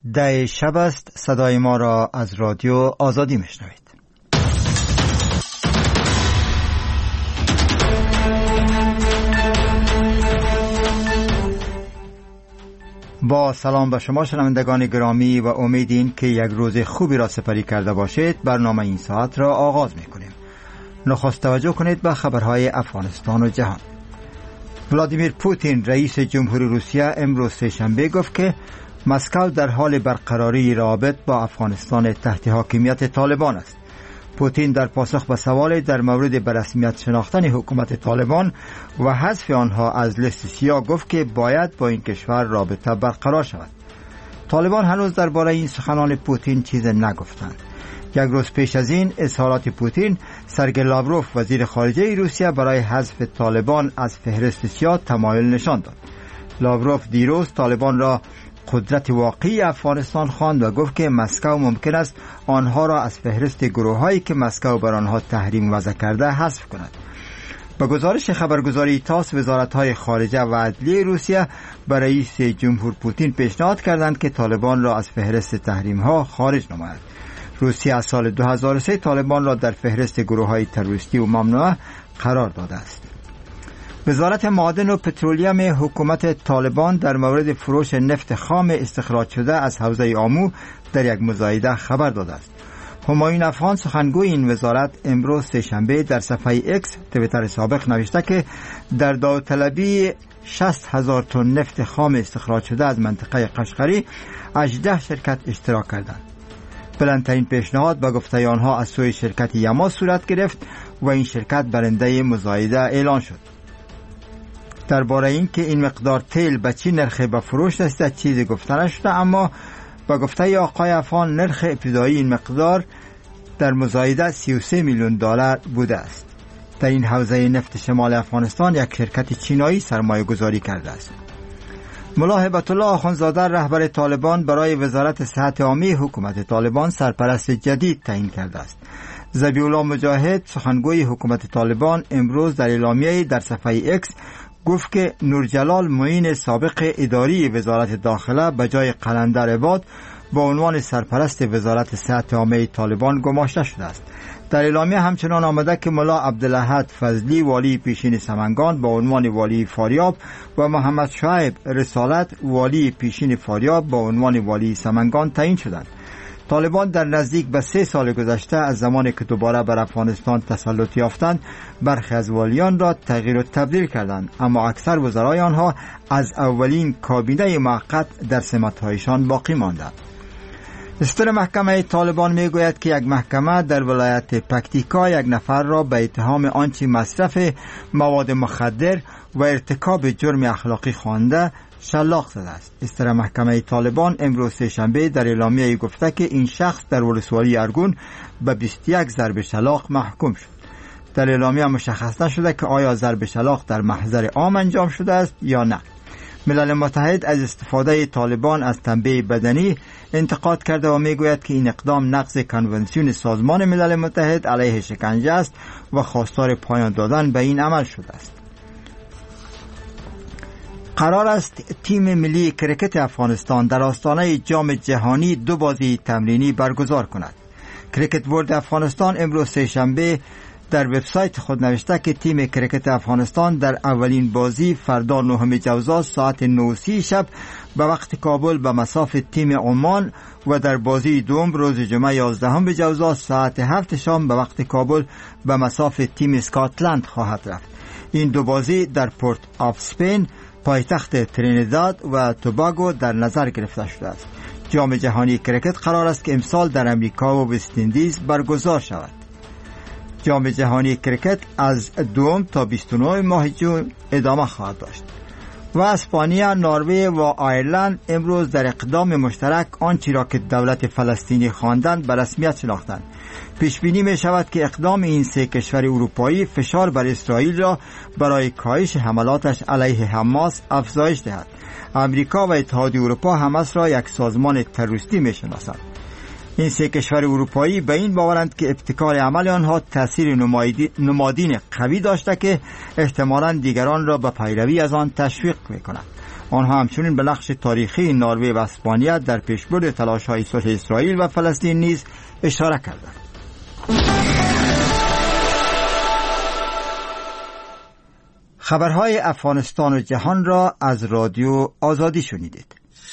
10 شب است. صدای ما را از رادیو آزادی میشنوید. با سلام به شما شنوندگان گرامی و امیدیم که یک روز خوبی را سپری کرده باشید. برنامه این ساعت را آغاز میکنیم. نخست توجه کنید به خبرهای افغانستان و جهان. ولادیمیر پوتین رئیس جمهوری روسیه امروز سه‌شنبه گفت که مسکو در حال برقراری روابط با افغانستان تحت حاکمیت طالبان است. پوتین در پاسخ به سوال در مورد به رسمیت شناختن حکومت طالبان و حذف آنها از لیست سیاه گفت که باید با این کشور رابطه برقرار شود. طالبان هنوز درباره این سخنان پوتین چیز نگفتند. یک روز پیش از این اظهارات پوتین، سرگئی لاوروف وزیر خارجه روسیه برای حذف طالبان از فهرست سیاه تمایل نشان داد. لاوروف دیروز طالبان را قدرت واقعی افغانستان خواند و گفت که مسکو ممکن است آنها را از فهرست گروه‌هایی که مسکو بر آنها تحریم وضع کرده حذف کند. به گزارش خبرگزاری تاس، وزارت‌های خارجه و عدلیه روسیه به رئیس جمهور پوتین پیشنهاد کردند که طالبان را از فهرست تحریم‌ها خارج نماید. روسیه از سال 2003 طالبان را در فهرست گروه‌های تروریستی و ممنوعه قرار داده است. وزارت معادن و پترولیم حکومت طالبان در مورد فروش نفت خام استخراج شده از حوزه آمو در یک مزایده خبر داده است. همایون افغان سخنگوی این وزارت امروز سه‌شنبه در صفحه اکس توییتر سابق نوشته که در داوطلبی 60,000 تن نفت خام استخراج شده از منطقه قشقری 18 شرکت اشتراک کردند. بلندترین پیشنهاد به گفته آنها از سوی شرکت یما صورت گرفت و این شرکت برنده مزایده اعلان شد. درباره این که این مقدار تیل به چی نرخ به فروش رسیده چیزی گفته نشده، اما با گفته آقای افغان نرخ ابتدایی این مقدار در مزایده 33 میلیون دلار بوده است. در این حوزه نفت شمال افغانستان یک شرکت چینایی سرمایه گذاری کرده است. ملا هبت الله آخوندزاده رهبر طالبان برای وزارت صحت عامه حکومت طالبان سرپرست جدید تعیین کرده است. ذبیح الله مجاهد سخنگوی حکومت طالبان امروز در اعلامیه‌ای در صفحه اکس گفت که نورجلال معین سابق اداری وزارت داخله به جای قلندر عباد با عنوان سرپرست وزارت صحت عامه طالبان گماشته شده است. در اعلامیه همچنان آمده که ملا عبدالاحد فضلی والی پیشین سمنگان با عنوان والی فاریاب و محمد شعیب رسالت والی پیشین فاریاب با عنوان والی سمنگان تعیین شدند. طالبان در نزدیک به 3 سال گذشته از زمانی که دوباره بر افغانستان تسلط یافتند برخی از والیان را تغییر و تبدیل کردند، اما اکثر وزرای آنها از اولین کابینه موقت در سمت‌هایشان باقی ماندند. دستور محکمه طالبان میگوید که یک محکمه در ولایت پکتیکا یک نفر را به اتهام آنچه مصرف مواد مخدر و ارتکاب جرم اخلاقی خوانده شلاق زده است. دستور محکمه طالبان امروز سه‌شنبه در اعلامیه گفته که این شخص در ولسوالی ارگون به 21 ضرب شلاق محکوم شد. در اعلامیه مشخص نشده که آیا ضرب شلاق در محضر عام انجام شده است یا نه. ملل متحد از استفاده طالبان از تنبیه بدنی انتقاد کرده و میگوید که این اقدام نقض کنونسیون سازمان ملل متحد علیه شکنجه است و خواستار پایان دادن به این عمل شده است. قرار است تیم ملی کرکت افغانستان در آستانه جام جهانی 2 بازی تمرینی برگزار کند. کرکت بورد افغانستان امروز سه‌شنبه در وبسایت خود نوشته که تیم کرکت افغانستان در اولین بازی فردا 9 جوزا ساعت 9:30 شب به وقت کابل به مصاف تیم عمان و در بازی دوم روز جمعه 11 جوزا ساعت 7 شام به وقت کابل به مصاف تیم اسکاتلند خواهد رفت. این 2 بازی در پورت آف اسپین پایتخت ترینیداد و توباگو در نظر گرفته شده است. جام جهانی کرکت قرار است که امسال در امریکا و وست اندیز برگزار شود. جام جهانی کرکت از 2 تا 29 ماه جون ادامه خواهد داشت. و اسپانیا، نروژ و آیرلند امروز در اقدام مشترک آنچه را که دولت فلسطینی خواندند به رسمیت شناختند. پیش بینی می شود که اقدام این 3 کشور اروپایی فشار بر اسرائیل را برای کاهش حملاتش علیه حماس افزایش دهد. امریکا و اتحادیه اروپا حماس را یک سازمان تروریستی می شناسند. این 3 کشور اروپایی به این باورند که ابتکار عمل آنها تأثیر نمادین قوی داشته که احتمالاً دیگران را به پیروی از آن تشویق می‌کند. آنها همچنین به نقش تاریخی نروژ و اسپانیا در پیشبرد تلاش‌های صلح اسرائیل و فلسطین نیز اشاره کردند. خبرهای افغانستان و جهان را از رادیو آزادی شنیدید.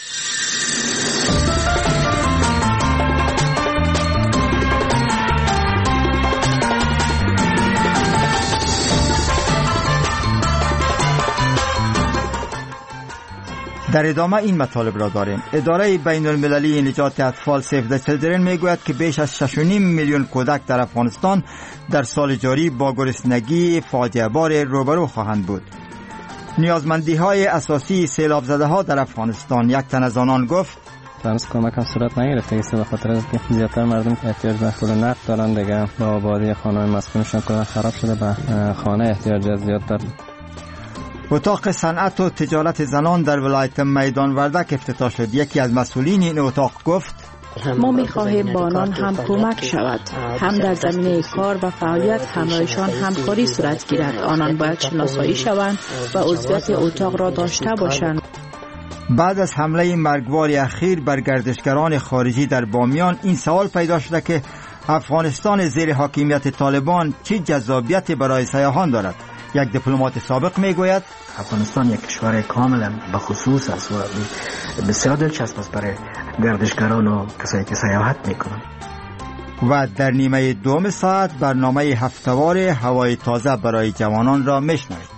در ادامه این مطالب را داریم. اداره بین المللی نجات اطفال سیو د چیلدرن میگوید که بیش از 6.5 میلیون کودک در افغانستان در سال جاری با گرسنگی فاجعه بار روبرو خواهند بود. نیازمندی های اساسی سیلاب زده ها در افغانستان، یک تن از آنان گفت هنوز کمک هم صورت نگرفته است، به خاطر اینکه زیادتر مردم احتیاج به پول نقد دارن دیگه. به آبادی خانه‌های مسکونشون کلا خراب شده، به خانه احتیاج زیاد دارن. اتاق صنعت و تجارت زنان در ولایت میدان وردک افتتاح شد. یکی از مسئولین این اتاق گفت ما می‌خواهیم با آنان هم کمک شود، هم در زمینه کار و فعالیت همراهشان همکاری صورت گیرد. آنان باید شناسایی شوند و عضویت اتاق را داشته باشند. بعد از حمله مرگبار اخیر بر گردشگران خارجی در بامیان این سوال پیدا شده که افغانستان زیر حاکمیت طالبان چه جذابیتی برای سیاحان دارد. یک دیپلمات سابق میگوید افغانستان یک کشور کاملا بخصوص است و بسیار دلچسب است برای گردشگران و کسایی که سیاحت میکنند. و در نیمه دوم ساعت برنامه هفته‌وار هوای تازه برای جوانان را میشنوید.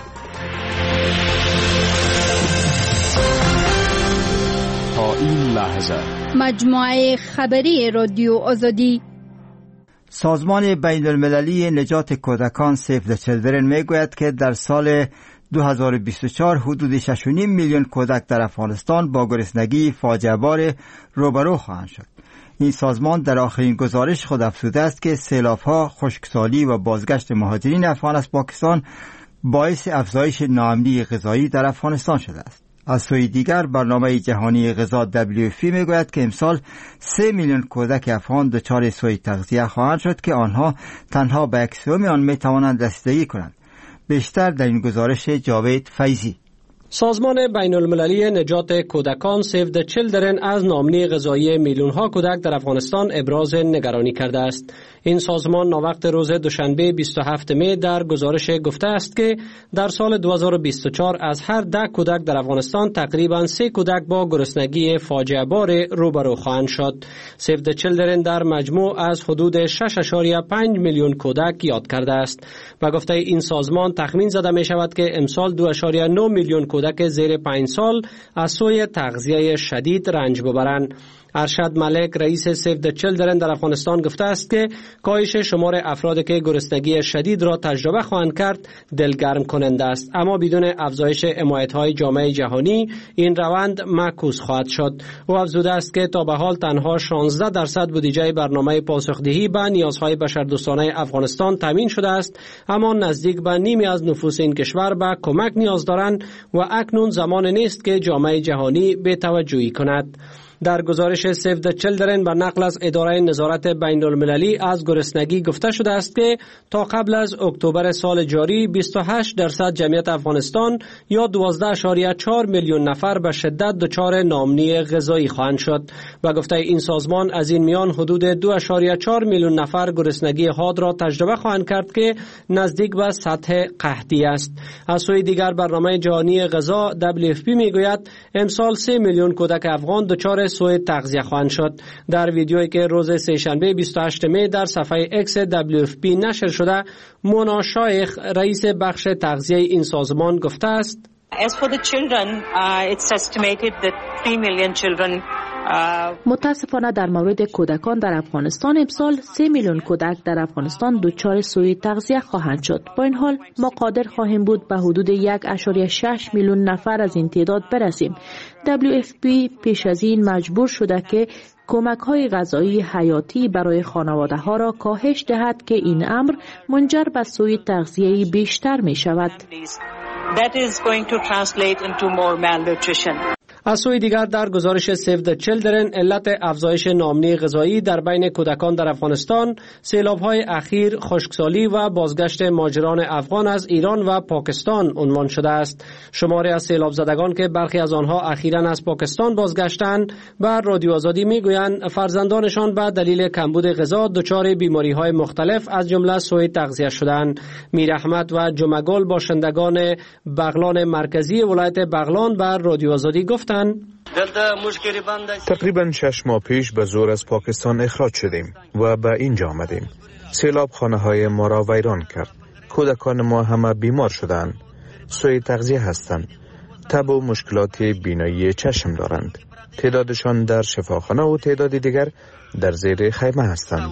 تا این لحظه مجموعه خبری رادیو آزادی. سازمان بین المللی نجات کودکان سیو د چیلدرن میگوید که در سال 2024 حدود 6.5 میلیون کودک در افغانستان با گرسنگی فاجعه بار روبرو خواهند شد. این سازمان در آخرین گزارش خود افزوده است که سیلاب‌ها، خشکسالی و بازگشت مهاجرین افغان از پاکستان باعث افزایش ناامنی غذایی در افغانستان شده است. از سوی دیگر برنامه جهانی غذا WFP میگوید که امسال 3 میلیون کودک افغان دچار سوء تغذیه خواهند شد که آنها تنها به 1/3 آن میتوانند رسیدگی کنند. بیشتر در این گزارش جاوید فیضی. سازمان بین المللی نجات کودکان سیو د چیلدرن از ناامنی غذایی میلیون ها کودک در افغانستان ابراز نگرانی کرده است. این سازمان ناوقت روز دوشنبه 27 می در گزارش گفته است که در سال 2024 از هر 10 کودک در افغانستان تقریباً 3 کودک با گرسنگی فاجعه بار روبرو خواهند شد. سیو د چیلدرن در مجموع از حدود 6.5 میلیون کودک یاد کرده است. و گفته این سازمان تخمین زده می شود که امسال 2.9 میلیون کودک زیر 5 سال از سوی تغذیه شدید رنج ببرند. ارشد ملک رئیس سیو د چیلدرن در افغانستان گفته است که کاهش شمار افرادی که گرسنگی شدید را تجربه خواهند کرد دلگرم کننده است، اما بدون افزایش حمایت‌های جامعه جهانی این روند معکوس خواهد شد. او افزوده است که تا به حال تنها 16% بودجه برنامه پاسخدهی به نیازهای بشردوستانه افغانستان تامین شده است، اما نزدیک به نیمی از نفوس این کشور به کمک نیاز دارند و اکنون زمان نیست که جامعه جهانی بی‌توجهی کند. در گزارش سیو د چیلدرن بر نقل از اداره نظارت بین المللی از گرسنگی گفته شده است که تا قبل از اکتبر سال جاری 28% جمعیت افغانستان یا 12.4 میلیون نفر به شدت دچار ناامنی غذایی خواهند شد و گفته این سازمان از این میان حدود 2.4 میلیون نفر گرسنگی حاد را تجربه خواهند کرد که نزدیک به سطح قحطی است. از سوی دیگر برنامه جهانی غذا WFP میگوید امسال 3 میلیون کودک افغان دچار سوء تغذیه خواهند شد. در ویدیویی که روز سه‌شنبه 28 می در صفحه اکس WFP نشر شده، مونا شایخ رئیس بخش تغذیه این سازمان گفته است As for the children, it's estimated that 3 million children متاسفانه در مورد کودکان در افغانستان امسال 3 میلیون کودک در افغانستان دچار سوء تغذیه خواهند شد. با این حال ما قادر خواهیم بود به حدود 1.6 میلیون نفر از این تعداد برسیم. WFP پیش از این مجبور شده که کمک‌های غذایی حیاتی برای خانواده‌ها را کاهش دهد که این امر منجر به سوء تغذیه بیشتر می شود. That is going to translate into more malnutrition. از سوی دیگر در گزارش سیو د چیلدرن علت افزایش ناامنی غذایی در بین کودکان در افغانستان سیلاب‌های اخیر، خشکسالی و بازگشت مهاجران افغان از ایران و پاکستان عنوان شده است. شماری از سیلاب زدگان که برخی از آنها اخیراً از پاکستان بازگشتند بر رادیو آزادی میگویند فرزندانشان به دلیل کمبود غذا دچار بیماری‌های مختلف از جمله سوء تغذیه شدند. میر احمد و جمعگل باشندگان بغلان مرکزی ولایت بغلان بر رادیو آزادی گفتند تقریبا 6 ماه پیش به زور از پاکستان اخراج شدیم و به اینجا آمدیم. سیلاب خانه های ما را ویران کرد. کودکان ما همه بیمار شدند. سوء تغذیه هستند. تب و مشکلات بینایی چشم دارند. تعدادشان در شفاخانه و تعداد دیگر در زیر خیمه هستند.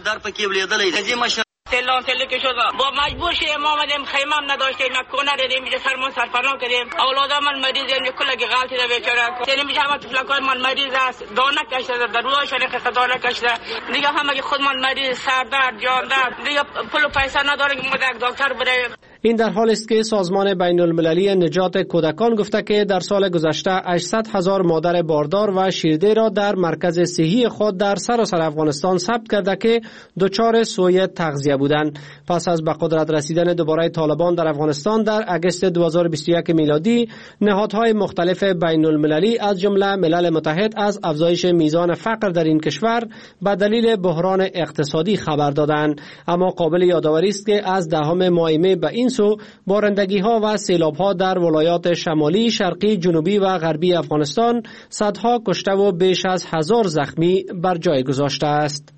تلان که شد با مجبور شدیم آمدیم خیمه هم نداشتیم نه کونه دیدیم اینجا سرمون سرپناه کردیم اولادم من مریض این کلگی غلطی ده بیچاره یعنی میشه همه طفلکای من مریض است دانه کشته در رویشان که دانه کشته دیگه همه که خود من مریض سر درد جان درد دیگه پول و پیسه نداریم که یک دکتر بریم. این در حال است که سازمان بین المللی نجات کودکان گفته که در سال گذشته 800,000 مادر باردار و شیرده را در مرکز صحی خود در سراسر افغانستان ثبت کرده که دچار سوء تغذیه بودند. پس از به قدرت رسیدن دوباره طالبان در افغانستان در اگست 2021 میلادی، نهادهای مختلف بین المللی از جمله ملل متحد از افزایش میزان فقر در این کشور به دلیل بحران اقتصادی خبر دادند. اما قابل یادآوری است که از دهم ماه می به این سو بارندگی ها و سیلاب ها در ولایات شمالی، شرقی، جنوبی و غربی افغانستان صدها کشته و بیش از 1000 زخمی بر جای گذاشته است.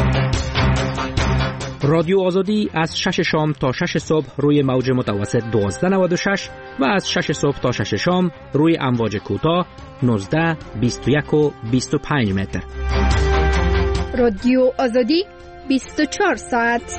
رادیو آزادی از 6 شام تا 6 صبح روی موج متوسط 1296 و از 6 صبح تا 6 شام روی امواج کوتاه 19، 21 و 25 متر. رادیو آزادی 24 ساعت.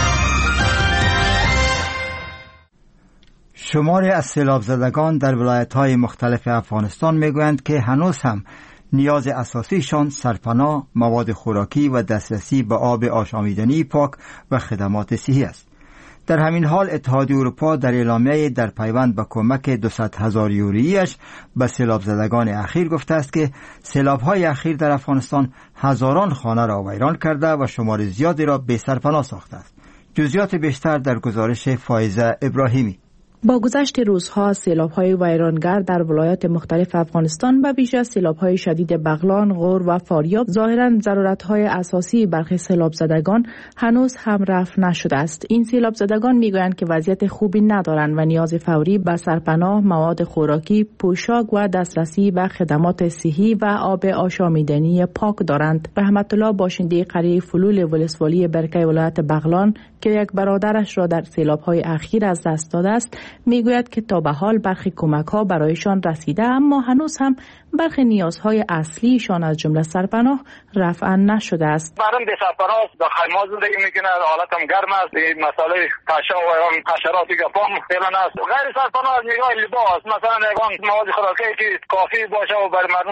شماری از سیلاب زدگان در ولایت‌های مختلف افغانستان میگویند که هنوز هم نیاز اساسیشان سرپناه، مواد خوراکی و دسترسی به آب آشامیدنی پاک و خدمات صحی است. در همین حال اتحادیه اروپا در اعلامیه در پیوند به کمک 200,000 یورویی‌اش به سیلاب زدگان اخیر گفته است که سیلاب‌های اخیر در افغانستان هزاران خانه را ویران کرده و شمار زیادی را بی سرپناه ساخته است. جزئیات بیشتر در گزارش فائزه ابراهیمی. با گذشت روزها سیلاب‌های ویرانگر در ولایات مختلف افغانستان به ویژه سیلاب‌های شدید بغلان، غور و فاریاب ظاهراً ضرورت‌های اساسی برخی سیلاب زدگان هنوز هم رفع نشده است. این سیلاب زدگان می‌گویند که وضعیت خوبی ندارند و نیاز فوری به سرپناه، مواد خوراکی، پوشاک و دسترسی به خدمات صحی و آب آشامیدنی پاک دارند. رحمت الله باشنده قریه فلول ولسوالی برکه ولایت بغلان که یک برادرش را در سیلاب‌های اخیر از دست داده است، میگوید که تا به حال برخی کمک‌ها برایشان رسیده اما هنوز هم برخی نیازهای اصلیشان از جمله سرپناه رفع نشده است. مردم به سرپناه در خیمه زندگی میکنه، حالت هم گرم است، مسئله قشه و حشراتی که پام فعلا است. غیر سرپناه از نگاه لباس مثلا مواد خوراکی که کافی باشه و برای مردم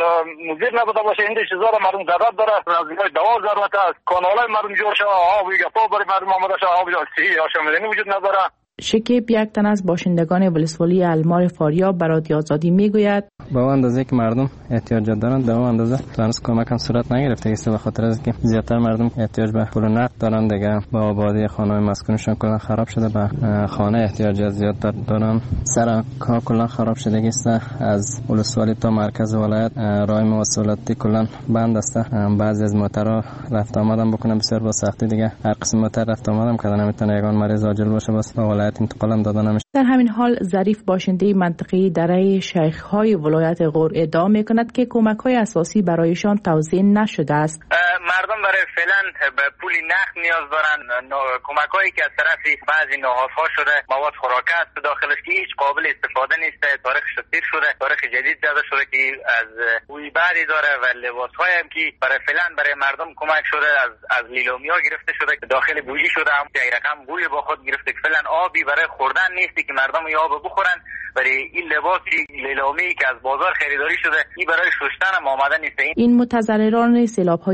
مضر نبوده باشه، این چیزا را مردم ضرورت داره. از نگاه دوا ضرورت است، کانالای مردم جور شه، آب و گپا برای مردم آماده شه، آب صحی آشامیدنی وجود نداره. شکیب یک تن از باشندگان ولسوالی المار فاریاب به رادیو آزادی میگوید با اندازه که مردم احتیاجات دارند در اون اندازه هنوز کمک هم صورت نگرفته است، به خاطر از که زیادتر مردم احتیاج به پول نقد دارند دیگه. با آبادی خانه‌های مسکونشون کلا خراب شده، به خانه احتیاجات زیاد دارن، سر کار کلا خراب شده است. از ولسوالی تا مرکز ولایت راه مواصلاتی کلا بند است. بعضی از موترها رفت آمدن بکنن بسیار با سختی دیگه. هر قسم موتر رفت آمدن کردن نمیتونه یگان مریض عاجل باشه، بس به ولایت انتقال هم دادن نمیشه. در همین حال ظریف باشنده منطقه دره شیخ‌های ولایت غور ادعا می‌کند که کمک‌های اساسی برایشان توزیع نشده است. مردم برای فعلا به پول نقد نیاز دارن. کمک‌هایی که از طرف بعضی نهادها شده، مواد خوراکی است داخلش که هیچ قابل استفاده نیست، تاریخش تیر شده، تاریخ جدید داده شده که از بوی بعدی داره و لباس‌های هم که برای فعلا برای مردم کمک شده از لیلومیا گرفته شده که داخل بویی شده، هم یک رقم بوی با خود گرفته که فعلا آبی برای خوردن نیستی که مردم آب بخورن. برای این لباسی لیلومی که از بازار خریداری شده این برای شستن هم آماده نیست. این متضرران سیلاب‌های اخیر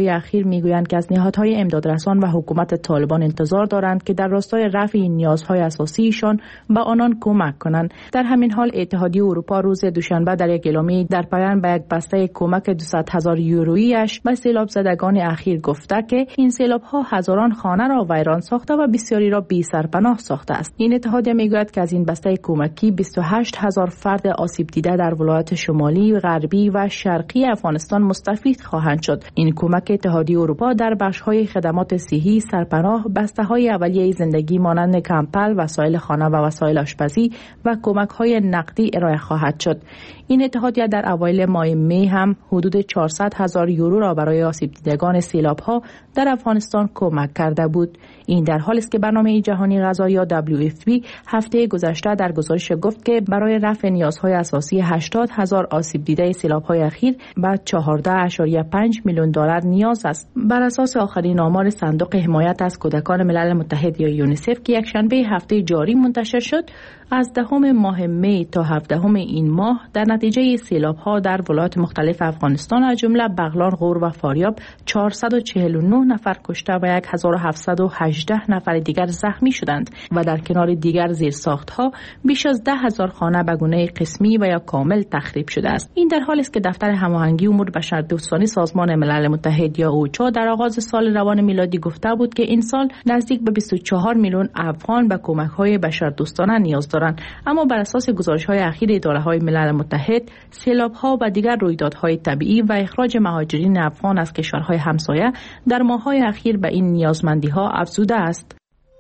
میگویند که از نهادهای امدادرسان و حکومت طالبان انتظار دارند که در راستای رفع نیازهای اساسیشان به آنان کمک کنند. در همین حال اتحادیه اروپا روز دوشنبه در یک اعلامیه در پایان به یک بسته کمک 200,000 یورویی‌اش به سیلاب زدگان اخیر گفته که این سیلاب‌ها هزاران خانه را ویران ساخته و بسیاری را بی سرپناه ساخته است. این اتحادیه میگوید که از این بسته کمکی 28,000 فرد آسیب دیده در ولایات شمالی، غربی و شرقی افغانستان مستفید خواهند شد. این کمک اتحادیه اروپا در بخش‌های خدمات صحی، سرپناه، بسته‌های اولیه زندگی مانند کمپل، وسایل خانه و وسایل آشپزی و کمک‌های نقدی ارائه خواهد شد. این اتحادیه در اوایل ماه می هم حدود 400,000 یورو را برای آسیب دیدگان سیلاب‌ها در افغانستان کمک کرده بود. این در حالی است که برنامه جهانی غذا یا WFP هفته گذشته در گزارش گفت که برای رفع نیازهای اساسی 80,000 آسیب دیده سیلاب‌های اخیر به 14.5 میلیون دلار نیاز است. بر اساس آخرین آمار صندوق حمایت از کودکان ملل متحد یا یونیسف که یکشنبه هفته جاری منتشر شد، از 10 ماه می تا 17 این ماه در نتیجه سیلاب‌ها در ولایات مختلف افغانستان از جمله بغلان، غور و فاریاب 449 نفر کشته و 1718 نفر دیگر زخمی شدند و در کنار دیگر زیرساخت‌ها بیش از 10,000 خانه به گونه قسمی و یا کامل تخریب شده است. این در حالی است که دفتر هماهنگی امور بشردوستانه سازمان ملل متحد یا اوچا در آغاز سال روان میلادی گفته بود که این سال نزدیک به 24 میلیون افغان به کمک‌های بشردوستانه نیاز دارند. اما بر اساس گزارش‌های اخیر اداره‌های ملل متحد، سیلاب‌ها و دیگر رویدادهای طبیعی و اخراج مهاجرین افغان از کشورهای همسایه در ماه‌های اخیر به این نیازمندی‌ها افزوده است.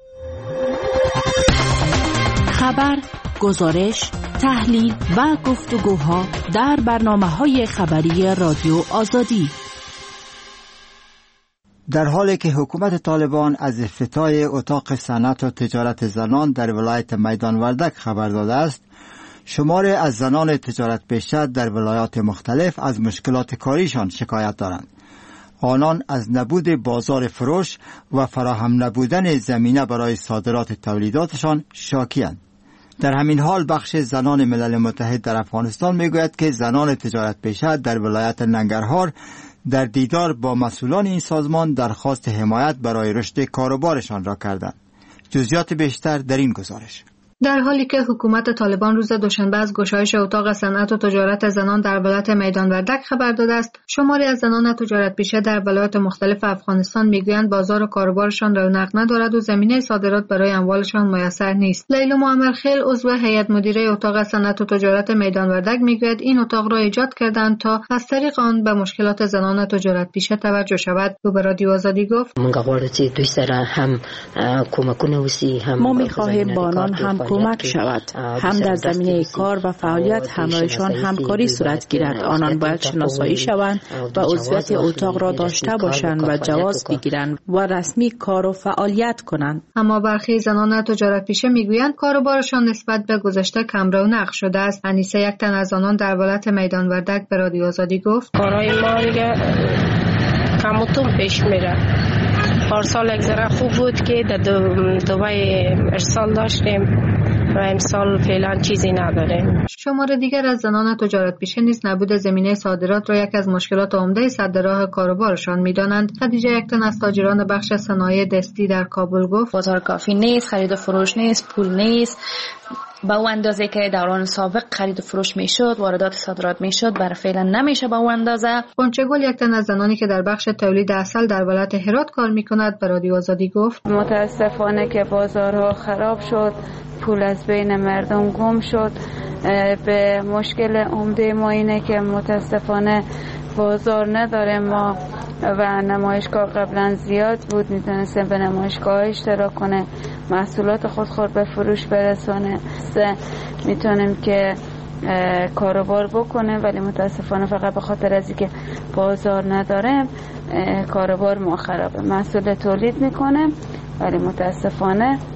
خبر، گزارش، تحلیل و گفتگوها در برنامه‌های خبری رادیو آزادی. در حالی که حکومت طالبان از افتتاح اتاق صنعت و تجارت زنان در ولایت میدان وردک خبر داده است، شماری از زنان تجارت پیشه در ولایات مختلف از مشکلات کاریشان شکایت دارند. آنان از نبود بازار فروش و فراهم نبودن زمینه برای صادرات تولیداتشان شاکی‌اند. در همین حال بخش زنان ملل متحد در افغانستان میگوید که زنان تجارت پیشه در ولایت ننگرهار در دیدار با مسئولان این سازمان درخواست حمایت برای رشد کاروبارشان را کردند. جزئیات بیشتر در این گزارش. در حالی که حکومت طالبان روز دوشنبه از گشایش اتاق صنعت و تجارت زنان در ولایت میدان وردک خبر داده است، شماری از زنان تجارت پیشه در ولایات مختلف افغانستان میگویند بازار و کاروبارشان رونق ندارد و زمینه صادرات برای اموالشان میسر نیست. لیلا معمرخیل عضو هیئت مدیره اتاق صنعت و تجارت میدان وردک میگوید این اتاق را ایجاد کردند تا از طریق آن به مشکلات زنان تجارت پیشه توجه شود. او به رادیو آزادی گفت: ما می‌خواهیم با آنان هم کمک شود، هم در زمینه کار و فعالیت همراهشان همکاری صورت گیرد. آنان باید شناسایی شوند و عضویت اتاق را داشته باشند و جواز بگیرند و رسمی کار و فعالیت کنند. اما برخی زنان تجارت پیشه میگویند کاروبارشان نسبت به گذشته کم رونق شده است. انیسه، یک تن از آنان در ولایت میدان وردک، به رادیو آزادی گفت: کارهای ما دیگه کم و کم پیش میره. پارسال یک ذره خوب بود که در دبی ارسال داشتیم و امسال فعلا چیزی نداریم. شمار دیگر از زنان تجارت پیشه نیز نبود زمینه صادرات را یک از مشکلات عمده سد راه کاروبارشان می‌دانند. خدیجه، یک تن از تاجران بخش صنایع دستی در کابل گفت: بازار کافی نیست، خرید و فروش نیست، پول نیست. با اون اندازه که دوران سابق خرید و فروش میشد، واردات صادرات میشد، برای فعلا نمیشه با اون اندازه. قنچه‌گل، یک تن از زنانی که در بخش تولید عسل در ولایت هرات کار میکند، به رادیو آزادی گفت: متاسفانه که بازارها خراب شد، پول از بین مردم گم شد. به مشکل عمده ما اینه که متاسفانه بازار نداره. ما و نمایشگاه قبلا زیاد بود، میتونستیم به نمایشگاه اشتراک کنه، محصولات خود به فروش برسونه، میتونیم که کاروبار بکنه، ولی متاسفانه فقط به خاطر از اینکه بازار نداره کاروبار ما خرابه. محصول تولید میکنه ولی متاسفانه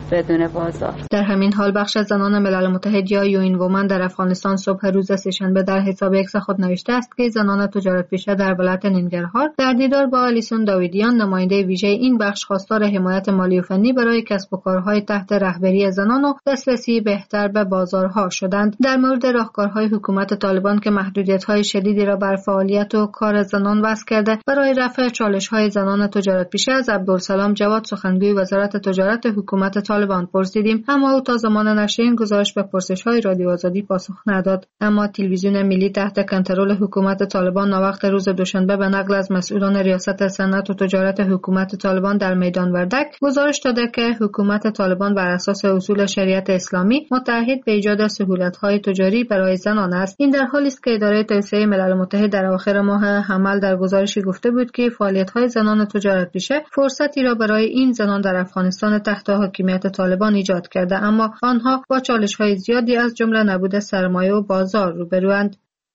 بدون بازار. در همین حال بخش از زنان ملل متحد یا یوین وومن در افغانستان صبح روز سه‌شنبه در حساب ایکس خود نوشته است که زنان تجارت پیشه در ولایت ننگرهار در دیدار با آلیسون داویدیان نماینده ویژه این بخش خواستار حمایت مالی و فنی برای کسب و کارهای تحت رهبری زنان و دسترسی بهتر به بازارها شدند. در مورد راهکارهای حکومت طالبان که محدودیت‌های شدیدی را بر فعالیت و کار زنان وضع کرده برای رفع چالش‌های زنان تجارت پیشه از عبدالسلام جواد سخنگوی وزارت تجارت حکومت طالبان پرسیدیم، اما او تا زمان نشر این گزارش به پرسش‌های رادیو آزادی پاسخ نداد. اما تلویزیون ملی تحت کنترل حکومت طالبان ناوقت روز دوشنبه به نقل از مسئولان ریاست صنعت و تجارت حکومت طالبان در میدان وردک گزارش داده که حکومت طالبان بر اساس اصول شریعت اسلامی متعهد به ایجاد سهولت‌های تجاری برای زنان است. این در حالی است که اداره توسعه ملل متحد در اواخر ماه حمل در گزارشی گفته بود که فعالیت‌های زنان تجارت پیشه فرصتی را برای این زنان در افغانستان تحت حاکمیت طالبان ایجاد کرده، اما آنها با چالش‌های زیادی از جمله نبود سرمایه و بازار روبروند.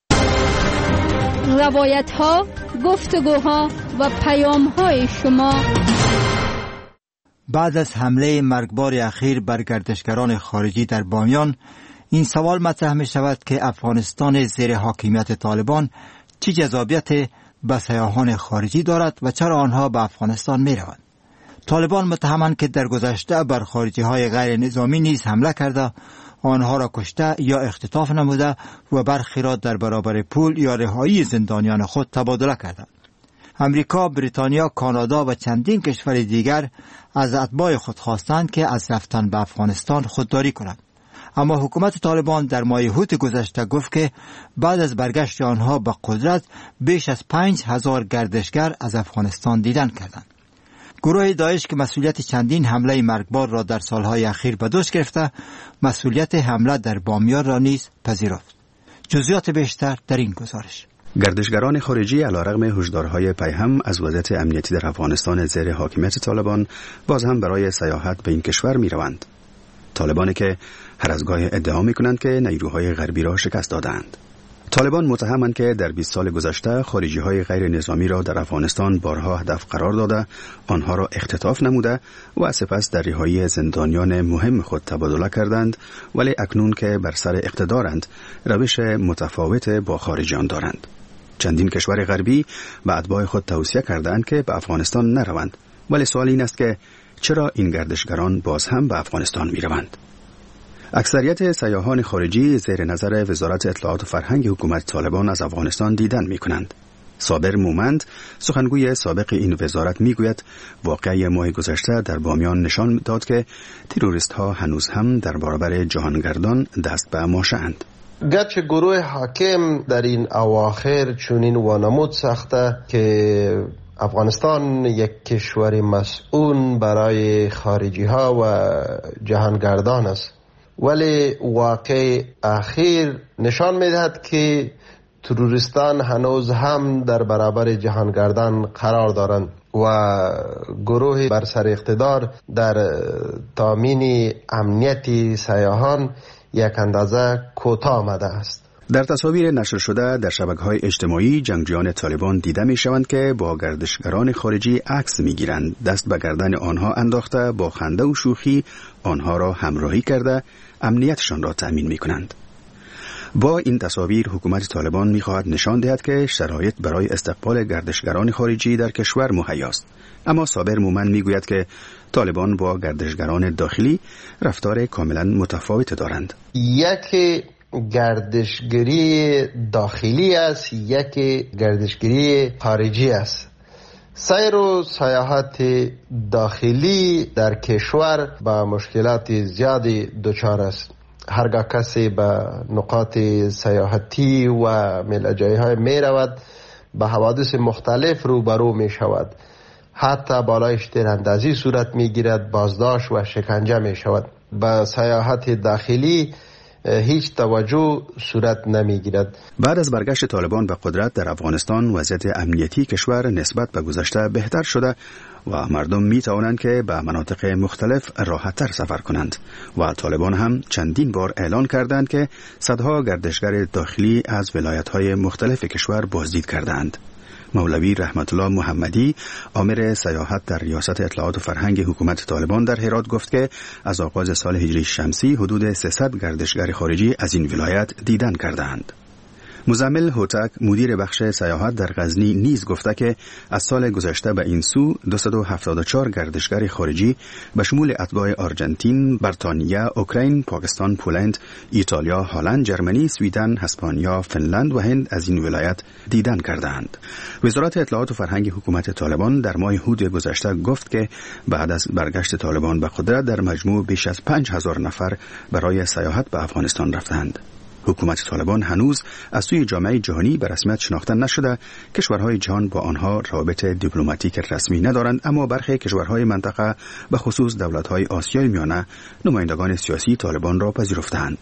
روایت‌ها، گفتگوها و پیام‌های شما. بعد از حمله مرگبار اخیر بر گردشگران خارجی در بامیان، این سوال مطرح می شود که افغانستان زیر حاکمیت طالبان چه جذابیت به سیاحان خارجی دارد و چرا آنها به افغانستان می روند. طالبان متهمند که در گذشته بر خارجی های غیر نظامی نیز حمله کرده، آنها را کشته یا اختطاف نموده و برخی را در برابر پول یا رهایی زندانیان خود تبادله کرده. امریکا، بریتانیا، کانادا و چندین کشور دیگر از اتباع خود خواستند که از رفتن به افغانستان خودداری کنند. اما حکومت طالبان در ماه اوت گذشته گفت که بعد از برگشت آنها به قدرت بیش از 5000 گردشگر از افغانستان دیدن کردند. گروه داعش که مسئولیت چندین حمله مرگبار را در سالهای اخیر به دوش گرفته، مسئولیت حمله در بامیان را نیز پذیرفت. جزئیات بیشتر در این گزارش. گردشگران خارجی علیرغم هشدارهای پیهم از وضعیت امنیتی در افغانستان زیر حاکمیت طالبان باز هم برای سیاحت به این کشور می روند. طالبانی که هر از گاهی ادعا می کنند که نیروهای غربی را شکست دادند. طالبان متهمند که در 20 سال گذشته خارجی های غیر نظامی را در افغانستان بارها هدف قرار داده، آنها را اختطاف نموده و سپس در رهایی زندانیان مهم خود تبادله کردند، ولی اکنون که بر سر اقتدارند روش متفاوت با خارجیان دارند. چندین کشور غربی به اتباع خود توصیه کردند که به افغانستان نروند، ولی سوال این است که چرا این گردشگران باز هم به افغانستان می روند؟ اکثریت سیاحان خارجی زیر نظر وزارت اطلاعات و فرهنگ حکومت طالبان از افغانستان دیدن می کنند. صابر مومند، سخنگوی سابق این وزارت می گوید واقعه ماه گذشته در بامیان نشان داد که تروریست ها هنوز هم در برابر جهانگردان دست به ماشه اند. گرچه گروه حاکم در این اواخر چنین وانمود ساخته که افغانستان یک کشور مسئول برای خارجی ها و جهانگردان است، ولی واقع اخیر نشان می‌دهد که تروریستان هنوز هم در برابر جهانگردان قرار دارند و گروه بر سر اقتدار در تامین امنیت سیاحان یک اندازه کوتاه آمده است. در تصاویر نشر شده در شبکه‌های اجتماعی جنگجویان طالبان دیده می‌شوند که با گردشگران خارجی عکس می‌گیرند، دست به گردن آنها انداخته با خنده و شوخی آنها را همراهی کرده امنیتشان را تأمین می‌کنند. با این تصاویر حکومت طالبان می‌خواهد نشان دهد که شرایط برای استقبال گردشگران خارجی در کشور مهیا است. اما صابر مومند می‌گوید که طالبان با گردشگران داخلی رفتار کاملا متفاوت دارند. یک گردشگری داخلی است، یک گردشگری خارجی است. سیر و سیاحت داخلی در کشور با مشکلات زیادی دچار است. هرگاه کسی به نقاط سیاحتی و ملجای‌های می رود به حوادث مختلف روبرو می شود. حتی بالایش تیراندازی صورت می گیرد، بازداشت و شکنجه می شود. به سیاحت داخلی هیچ توجه صورت نمی گیرد. بعد از برگشت طالبان به قدرت در افغانستان وضعیت امنیتی کشور نسبت به گذشته بهتر شده و مردم می توانند که به مناطق مختلف راحت‌تر سفر کنند و طالبان هم چندین بار اعلان کردند که صدها گردشگر داخلی از ولایت‌های مختلف کشور بازدید کردند. مولوی رحمت الله محمدی آمر سیاحت در ریاست اطلاعات و فرهنگ حکومت طالبان در هرات گفت که از آغاز سال هجری شمسی حدود 300 گردشگر خارجی از این ولایت دیدن کردند. مزمل هوتک مدیر بخش سیاحت در غزنی نیز گفته که از سال گذشته به این سو 274 گردشگر خارجی به شمول اتباع آرژانتین، بریتانیا، اوکراین، پاکستان، پولند، ایتالیا، هلند، جرمنی، سویدن، اسپانیا، فنلند و هند از این ولایت دیدن کردند. وزارت اطلاعات و فرهنگ حکومت طالبان در ماه هود گذشته گفت که بعد از برگشت طالبان به قدرت در مجموع بیش از 5000 نفر برای سیاحت به افغانستان رفتند. حکومت طالبان هنوز از سوی جامعه جهانی به رسمیت شناخته نشده. کشورهای جهان با آنها روابط دیپلماتیک رسمی ندارند، اما برخی کشورهای منطقه به خصوص دولت‌های آسیای میانه نمایندگان سیاسی طالبان را پذیرفتند.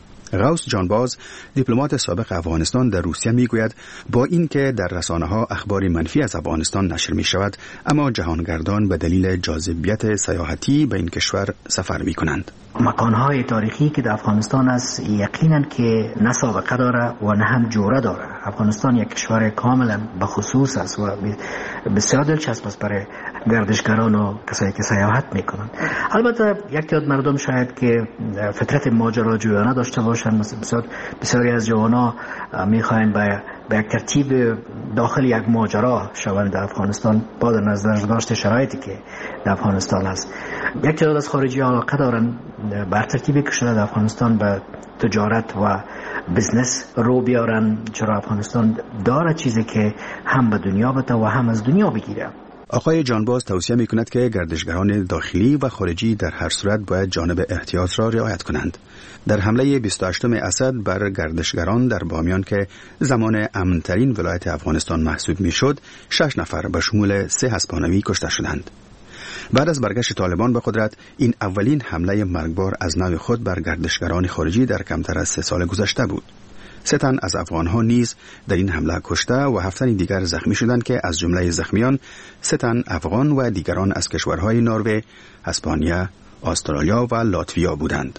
غوث جانباز دیپلمات سابق افغانستان در روسیه میگوید با اینکه در رسانه‌ها اخبار منفی از افغانستان نشر می‌شود، اما جهانگردان به دلیل جاذبیت سیاحتی به این کشور سفر می‌کنند. مکانهای تاریخی که در افغانستان است یقینا که نه سابقه داره و نه هم جوره داره. افغانستان یک کشور کاملا به خصوص است و بسیار دلچسب است برای گردشگران و کسایی که سیاحت میکنند. البته یک تعداد مردم شاید که فطرت ماجراجویانه داشته باشند، مثلا بسیاری از جوانان میخواین به یک ترتیب داخل یک ماجرا شوند در افغانستان با در نظر داشت شرایطی که در افغانستان است. یک تعداد از خارجی علاقه دارن بر ترتیبی که شده در افغانستان به تجارت و بزنس رو بیارن، چرا افغانستان داره چیزی که هم به دنیا بده و هم از دنیا بگیره. آقای جانباز توصیه می کند که گردشگران داخلی و خارجی در هر صورت باید جانب احتیاط را رعایت کنند. در حمله 28 اسد بر گردشگران در بامیان که زمان امن‌ترین ولایت افغانستان محسوب می شد، 6 نفر به شمول 3 هسپانوی کشته شدند. بعد از برگشت طالبان به قدرت، این اولین حمله مرگبار از نوع خود بر گردشگران خارجی در کمتر از 3 سال گذشته بود. 3 تن از افغان‌ها نیز در این حمله کشته و 7 تن دیگر زخمی شدند که از جمله زخمیان 3 تن افغان و دیگران از کشورهای نروژ، اسپانیا، استرالیا و لاتویا بودند.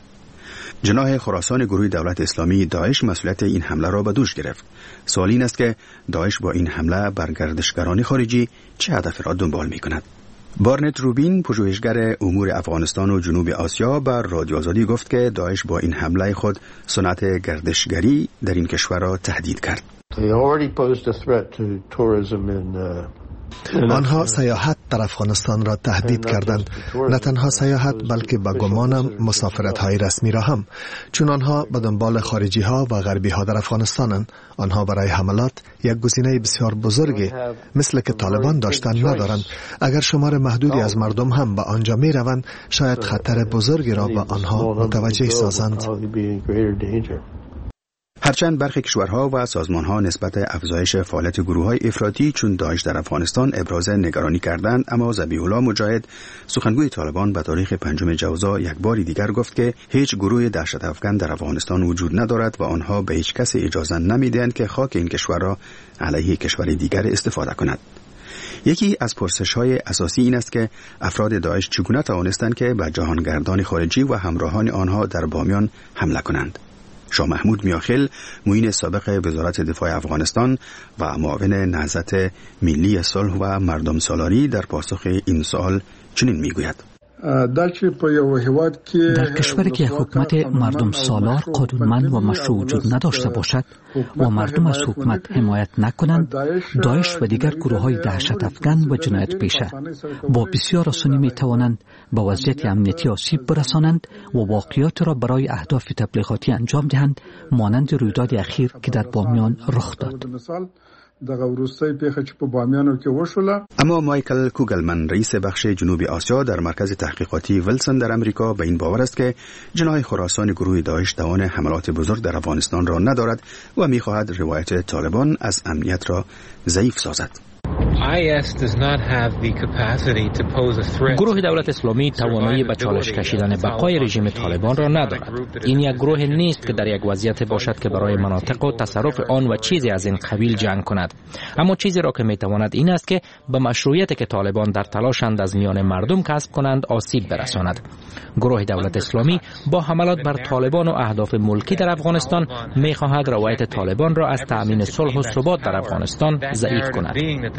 جناح خراسان گروه دولت اسلامی داعش مسئولیت این حمله را به دوش گرفت. سوال این است که داعش با این حمله بر گردشگران خارجی چه هدف را دنبال می‌کند؟ بارنت روبین، پژوهشگر امور افغانستان و جنوب آسیا، بر رادیو آزادی گفت که داعش با این حمله خود صنعت گردشگری در این کشور را تهدید کرد. آنها سیاحت در افغانستان را تهدید کردند، نه تنها سیاحت بلکه به گمانم مسافرت های رسمی را هم، چون آنها به دنبال خارجی ها و غربی ها در افغانستانند. آنها برای حملات یک گزینه بسیار بزرگی مثل که طالبان داشتند ندارند. اگر شمار محدودی از مردم هم به آنجا می روند، شاید خطر بزرگی را به آنها متوجه سازند. هرچند برخی کشورها و سازمانها نسبت افزایش فعالیت گروه‌های افراطی چون داعش در افغانستان ابراز نگرانی کردند، اما ذبیح الله مجاهد، سخنگوی طالبان، به تاریخ 5 جوزا یک بار دیگر گفت که هیچ گروه دهشت افکن در افغانستان وجود ندارد و آنها به هیچ کس اجازه نمی‌دهند که خاک این کشور را علیه کشور دیگر استفاده کند. یکی از پرسش‌های اساسی این است که افراد داعش چگونه توانستند که به جهانگردان خارجی و همراهان آنها در بامیان حمله کنند. شاه محمود میاخیل، معین سابق وزارت دفاع افغانستان و معاون نهضت ملی صلح و مردم سالاری، در پاسخ این سوال چنین میگوید: در کشوری که حکومت مردم سالار قانونمند و مشروع وجود نداشته باشد و مردم از حکومت حمایت نکنند، داعش و دیگر گروه‌های دهشت افکن و جنایت پیشه با بسیار آسانی می توانند به وضعیت امنیتی آسیب برسانند و واقعیات را برای اهداف تبلیغاتی انجام دهند، مانند رویداد اخیر که در بامیان رخ داد. اما مایکل کوگلمن، رئیس بخش جنوب آسیا در مرکز تحقیقاتی ویلسون در امریکا، به این باور است که جناح خراسان گروه داعش توان حملات بزرگ در افغانستان را ندارد و می‌خواهد روایت طالبان از امنیت را ضعیف سازد. گروه دولت اسلامی توانایی به چالش کشیدن بقای رژیم طالبان را ندارد. این یک گروه نیست که در یک وضعیت باشد که برای مناطق و تصرف آن و چیزی از این قبیل جنگ کند. اما چیزی را که میتواند این است که به مشروعیتی که طالبان در تلاشند از میان مردم کسب کنند آسیب برساند. گروه دولت اسلامی با حملات بر طالبان و اهداف ملکی در افغانستان میخواهد روایت طالبان را از تأمین صلح و ثبات در افغانستان ضعیف کند.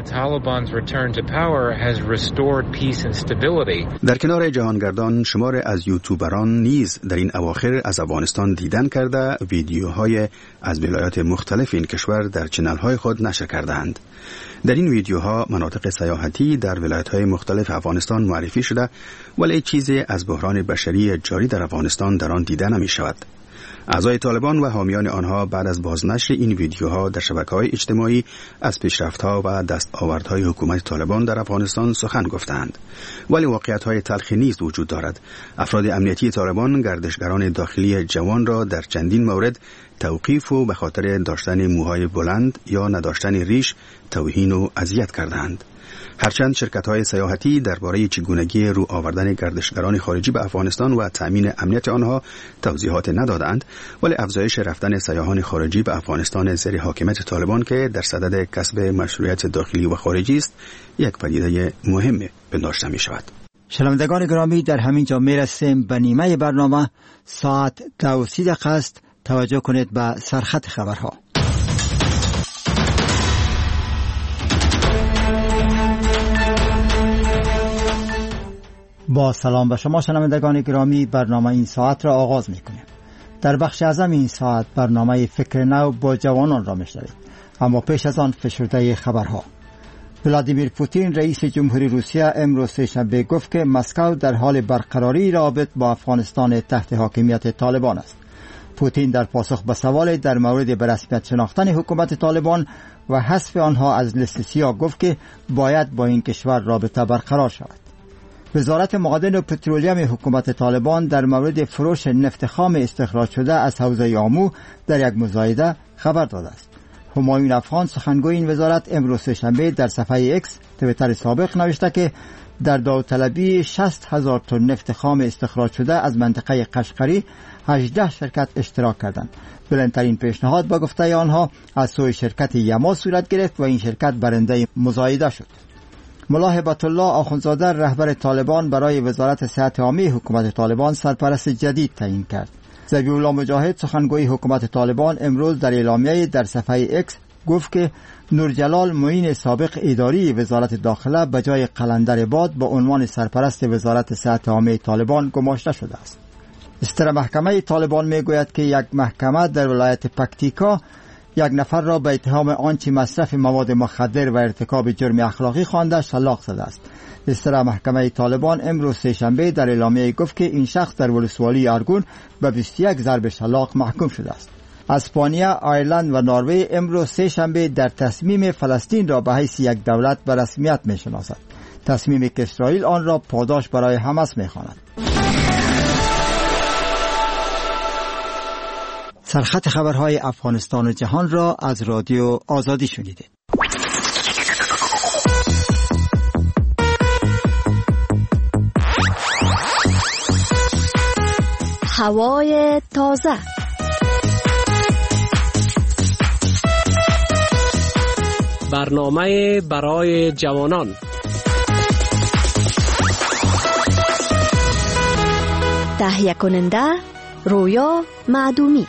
در کنار جهانگردان شمار از یوتیوبران نیز در این اواخر از افغانستان دیدن کرده ویدیوهای از ولایات مختلف این کشور در چنل‌های خود نشر کردند. در این ویدیوها مناطق سیاحتی در ولایت‌های مختلف افغانستان معرفی شده ولی چیزی از بحران بشری جاری در افغانستان در آن دیده نمی‌شود. اعضای طالبان و حامیان آنها بعد از بازنشر این ویدیوها در شبکه‌های اجتماعی از پیشرفت‌ها و دستاوردهای حکومت طالبان در افغانستان سخن گفتند. ولی واقعیت‌های تلخی نیز وجود دارد. افراد امنیتی طالبان گردشگران داخلی جوان را در چندین مورد توقیف و به خاطر داشتن موهای بلند یا نداشتن ریش توهین و اذیت کردند. هرچند شرکت‌های سیاحتی درباره چگونگی رو آوردن گردشگران خارجی به افغانستان و تأمین امنیت آنها توضیحات ندادند، ولی افزایش رفتن سیاحان خارجی به افغانستان زیر حاکمیت طالبان که در صدد کسب مشروعیت داخلی و خارجی است، یک پدیده مهم پنداشته می‌شود. شنوندگان گرامی، در همین جا میرسیم به نیمه برنامه. ساعت 2:30 است. توجه کنید به سرخط خبرها. با سلام به شما شنوندگان گرامی، برنامه این ساعت را آغاز می‌کنیم. در بخش اعظم این ساعت برنامه فکر نو با جوانان را می‌شنوید. اما پیش از آن فشرده خبرها. ولادیمیر پوتین رئیس جمهوری روسیه امروز سه‌شنبه گفت که مسکو در حال برقراری روابط با افغانستان تحت حاکمیت طالبان است. پوتین در پاسخ به سوال در مورد به رسمیت شناختن حکومت طالبان و حذف آنها از لیست سیاه گفت که باید با این کشور رابطه برقرار شود. وزارت معادن و پترولیوم حکومت طالبان در مورد فروش نفت خام استخراج شده از حوزه آمو در یک مزایده خبر داده است. همایون افغان سخنگوی این وزارت امروز سه‌شنبه در صفحه ایکس توییتر سابق نوشته که در داوطلبی 60,000 تن نفت خام استخراج شده از منطقه قشقری 18 شرکت اشتراک کردند. بلندترین پیشنهاد با گفته آنها از سوی شرکت یما صورت گرفت و این شرکت برنده مزایده شد. ملا هبت الله آخوندزاده رهبر طالبان برای وزارت صحت عامه حکومت طالبان سرپرست جدید تعیین کرد. ذبیح الله مجاهد سخنگوی حکومت طالبان امروز در اعلامیه در صفحه ایکس گفت که نورجلال معین سابق اداری وزارت داخله به جای قلندر باد با عنوان سرپرست وزارت صحت عامه طالبان گماشته شده است. استر محکمه طالبان میگوید که یک محکمه در ولایت پکتیکا یک نفر را به اتهام آنچه مصرف مواد مخدر و ارتکاب جرم اخلاقی خوانده شلاق زده است. استر محکمه طالبان امروز سه‌شنبه در اعلامیه گفت که این شخص در ولسوالی ارگون به 21 ضرب شلاق محکوم شده است. اسپانیا، آیرلند و نروژ امروز سه‌شنبه در تصمیم فلسطین را به حیث یک دولت به رسمیت می‌شناسد. تصمیمی که اسرائیل آن را پاداش برای حماس می‌خواند. سرخط خبرهای افغانستان و جهان را از رادیو آزادی شنیدید. هوای تازه. برنامه برای جوانان. تهیه کننده رویا معدومی.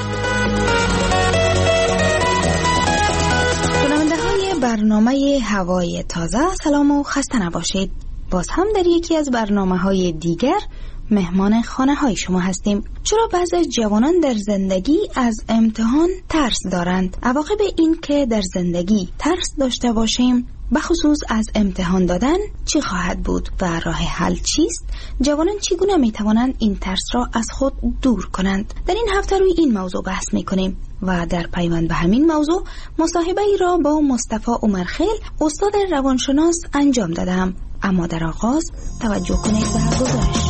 شنونده های برنامه هوای تازه، سلام و خسته نباشید. باز هم در یکی از برنامه های دیگر مهمان خانه های شما هستیم. چرا بعضی از جوانان در زندگی از امتحان ترس دارند؟ عواقب این که در زندگی ترس داشته باشیم بخصوص از امتحان دادن چی خواهد بود و راه حل چیست؟ جوانان چگونه می توانند این ترس را از خود دور کنند؟ در این هفته روی این موضوع بحث می کنیم و در پیوند به همین موضوع مصاحبه ای را با مصطفی عمرخیل استاد روانشناس انجام دادم. اما در آغاز توجه کنید به گزارش.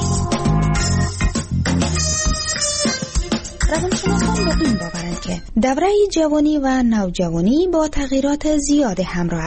روانشناسان به این باورند که دوره جوانی و نوجوانی با تغییرات زیاد همراه است.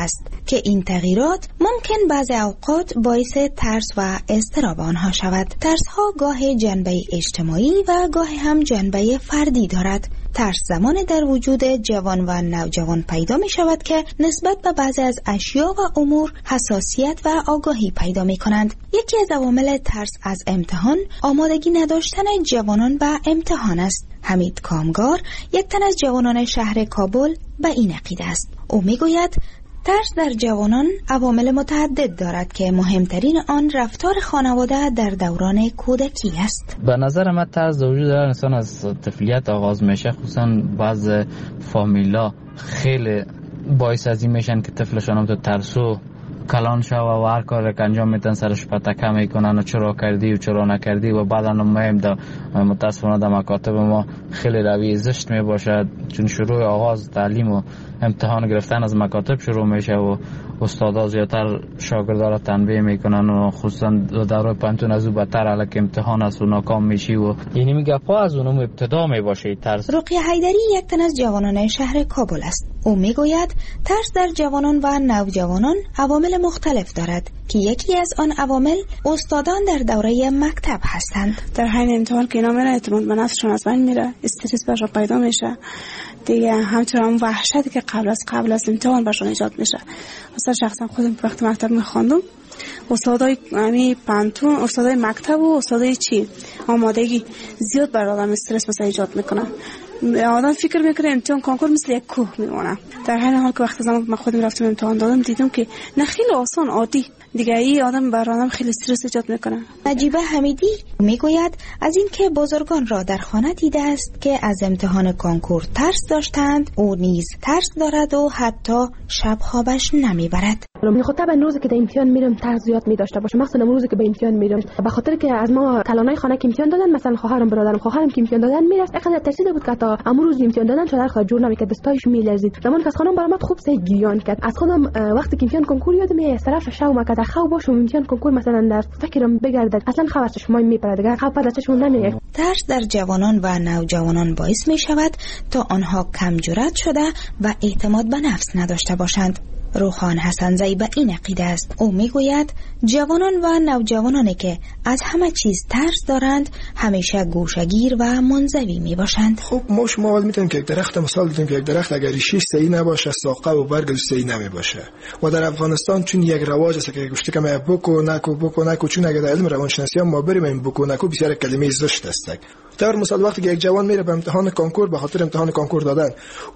که این تغییرات ممکن بعضی اوقات باعث ترس و اضطراب آنها شود. ترس ها گاه جنبه اجتماعی و گاه هم جنبه فردی دارد. ترس زمان در وجود جوان و نوجوان پیدا می شود که نسبت به بعضی از اشیا و امور حساسیت و آگاهی پیدا می کنند. یکی از عوامل ترس از امتحان آمادگی نداشتن جوانان به امتحان است. حمید کامگار، یک تن از جوانان شهر کابل، به این عقیده است. او می گوید ترس در جوانان عوامل متعدد دارد که مهمترین آن رفتار خانواده در دوران کودکی است. به نظر من ترس در وجود انسان از طفولیت آغاز میشه، خصوصا بعض فامیلا خیلی باعث از این میشن که طفلشان هم تو ترسو کلان شو و هر کار که انجام میتن سرش پتکه میکنن و چرا کردی و چرا نکردی و بعدا مهم در متاسفانه در مکاتب ما خیلی روی زشت میباشد، چون شروع آغاز تعلیم و امتحان گرفتن از مکاتب شروع میشه و استادا زیادتر شاگردا را تنبیه میکنن و خصوصا در پانتون از او بدتر الک امتحان است و ناکام میشی و یعنی میگه پا از اونم ابتدا میباشه ترس. رقیه حیدری یک تن از جوانان شهر کابل است. او میگوید ترس در جوانان و نوجوانان عوامل مختلف دارد که یکی از آن عوامل استادان در دوره مکتب هستند. در حین امتحان که اینا میرن اعتماد به نفسشون از بین میره، استرس برشون پیدا میشه دیگه، همچنان وحشتی که قبل از امتحان برشون ایجاد میشه. مثلا شخصا خودم وقتی مکتب میخواندم استادای پانتون، استادای مکتب و استادای آمادگی زیاد بر آدم استرس مثلا ایجاد میکنن. آدم فکر میکنه امتحان کنکور مثل یک کوه میمونه، در حین حال که وقتی زمان من خودم رفتم امتحان دادم دیدم که نه، خیلی آسان عادی دیگه. ای آدم بر آدم خیلی استرس ایجاد میکنه. نجیبه حمیدی میگوید از این که بزرگان را در خانه دیده است که از امتحان کنکور ترس داشتند، او نیز ترس دارد و حتی شب خوابش نمیبرد. من خود طبعا روزی که در امتحان میرم ترس زیاد میداشته باشه، مثلا روزی که به امتحان میرم به خاطر که از ما کلانای خانه که امتحان دادن، مثلا خواهرم برادرم خواهرم که امتحان دادن میرفت، اینقدر ترسیده بود که تا امروز امتحان دادن شده خود جور نمیکرد، دستایش میلرزید. زمان که از خانم برام خوب سه گریان کرد. از خودم وقتی که امتحان کنکور یادم از طرف شوم که در خواب باشم امتحان کنکور مثلا در فکرم بگردد، اصلا خبر چشمای میپره دیگه، خبر چشمم نمیاد. ترس در جوانان و نوجوانان باعث می شود تا آنها کم جرأت شده و اعتماد به نفس نداشته باشند. روحان حسنزی به این عقیده است. او میگوید جوانان و نوجوانانی که از همه چیز ترس دارند همیشه گوشه‌گیر و منزوی میباشند. خب ما شما اول میتونیم که یک درخت مثال بزنیم که یک درخت اگر ریشش صحیح نباشه ساقه و برگش صحیح نمیباشه. و در افغانستان چون یک رواج است که گفته که ما بوکو نکو چون اگر در علم روانشناسی ما بریم این بوکو نکو بسیار کلمه زشت است. در مثال وقتی که یک جوان میره به امتحان کنکور به خاطر امتحان کنکور دادن،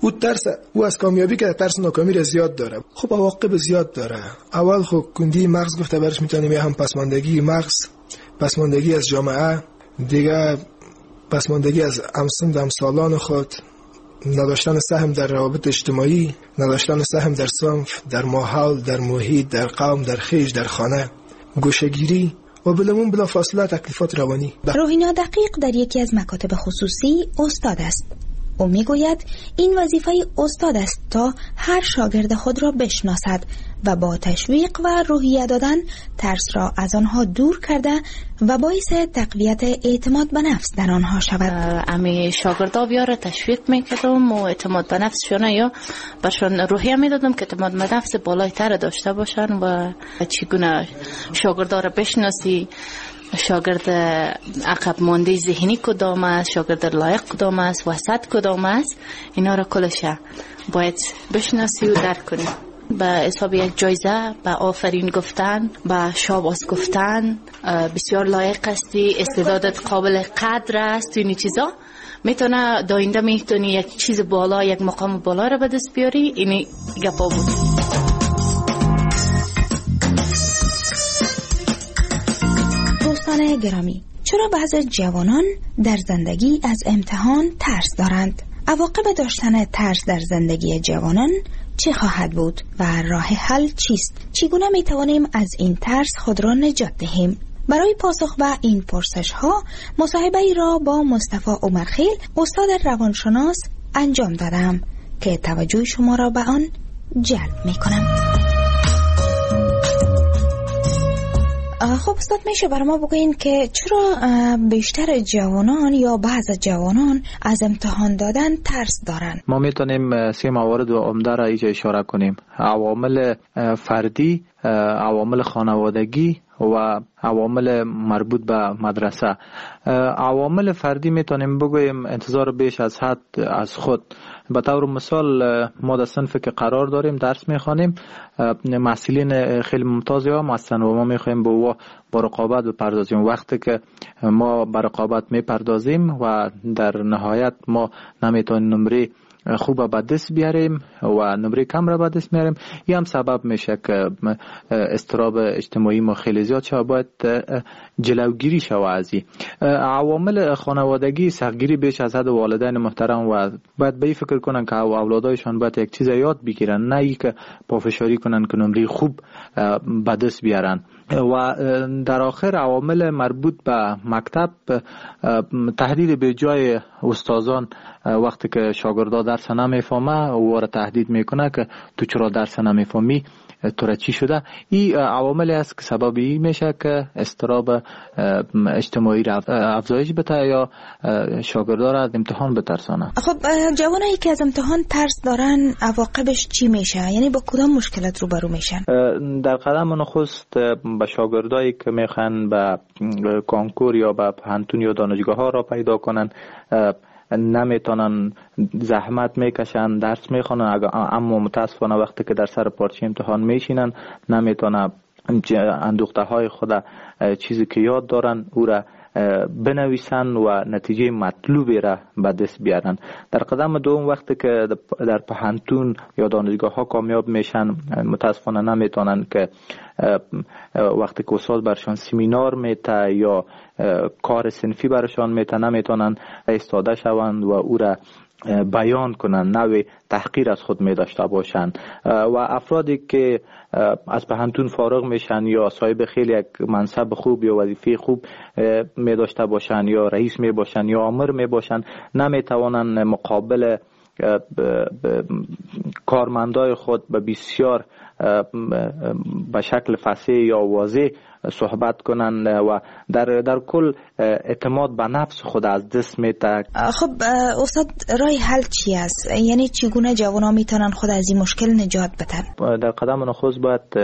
او از کامیابی که ترس ناکامی را زیاد داره. خب عواقب زیاد داره. اول خب کندی مغز گفته برش میتونیم هم پسماندگی مغز، پسماندگی از جامعه، دیگه پسماندگی از همسالان خود، نداشتن سهم در روابط اجتماعی، نداشتن سهم در صنف، در ماحول، در محیط، در قوم، در خیش، در خانه، گوشه‌گیری و بلا فاصله تکلیفات روانی. روحینا دقیق در یکی از مکاتب خصوصی استاد است. او میگوید این وظیفه استاد است تا هر شاگرد خود را بشناسد و با تشویق و روحیه دادن ترس را از آنها دور کرده و باعث تقویت اعتماد به نفس در آنها شود. امی شاگردا بیاره تشویق میکردم و اعتماد به نفسشون یا برشون روحیه میدادم که اعتماد به نفس بالایتر داشته باشن و چگونه شاگردا را بشناسی، شاگرد عقب مانده ذهنی کدام است، شاگرد لایق کدام است، وسط کدام است، اینا را کلش باید بشناسی و درک کنی. به حساب یک جایزه، به آفرین گفتن، به شاباس گفتن، بسیار لایق هستی، استعدادت قابل قدر است، اینی چیزا میتونه داینده میتونی یک چیز بالا، یک مقام بالا را به دست بیاری. اینی گپا بود. دوستان گرامی، چرا بعضی جوانان در زندگی از امتحان ترس دارند؟ عواقب داشتن ترس در زندگی جوانان چه خواهد بود و راه حل چیست؟ چگونه می توانیم از این ترس خود را نجات دهیم؟ برای پاسخ به این پرسش ها مصاحبه ای را با مصطفی عمرخیل، استاد روانشناس انجام دادم که توجه شما را به آن جلب می کنم. خب استاد میشه برای ما بگوین که چرا بیشتر جوانان یا بعض جوانان از امتحان دادن ترس دارن؟ ما میتونیم 3 موارد عمده را اینجا اشاره کنیم: عوامل فردی، عوامل خانوادگی و عوامل مربوط به مدرسه. عوامل فردی میتونیم بگویم انتظار بیش از حد از خود. به طور مثال ما در صنفی که قرار داریم درس میخوانیم، محصلین خیلی ممتازی هم هستن و ما میخوایم با رقابت بپردازیم. وقتی که ما به رقابت میپردازیم و در نهایت ما نمیتونیم نمره خوب به دست بیاریم و نمره کم را به دست میاریم، این هم سبب میشه که اضطراب اجتماعی ما خیلی زیاد شد. باید جلوگیری شود از این عوامل خانوادگی. سختگیری بیش از حد والدین محترم و باید به این فکر کنن که اولادایشان باید یک چیز یاد بگیرن، نه ای که پافشاری کنن که نمره خوب به دست بیارن. و در آخر عوامل مربوط به مکتب، تهدید به جای استادان وقتی که شاگردا درس نمیفهمه و را تهدید میکنه که تو چرا درس نمیفهمی، تو را چی شده. این عواملی است که سبب این میشه که اضطراب اجتماعی را افزایش بده یا شاگردا را از امتحان بترسانه. خب جوانایی که از امتحان ترس دارن عواقبش چی میشه؟ یعنی با کدام مشکلات روبرو میشن؟ در قدم نخست به شاگردایی که میخوان به کنکور یا به پانتون یا دانشگاه ها را پیدا کنن، نمیتونن، زحمت میکشن، درس میخونن، اما متاسفانه وقتی که در سر پارچه امتحان میشینن نمیتونن اندوخته های خود چیزی که یاد دارن او را بنویسن و نتیجه مطلوبی را به دست بیارن. در قدم دوم وقتی که در پانتون یا دانشگاه ها کامیاب میشن، متاسفانه نمیتونن که وقتی که استاد برشان سمینار میته یا کار صنفی برشان میته نمیتونن ایستاده شوند و او را بیان کنن، نوع تحقیر از خود می داشته باشند. و افرادی که از پانتون فارغ میشن یا صاحب خیلی یک منصب خوب یا وظیفه خوب می داشته باشند یا رئیس می باشند یا آمر می باشند، نمی توانند مقابل کارمندای خود به بسیار به شکل فصیح یا واضح صحبت کنند و در کل اعتماد به نفس خود از دست میده. خب استاد راه حل چی است؟ یعنی چگونه جوانان میتونن خود از این مشکل نجات بدن؟ در قدم نخست باید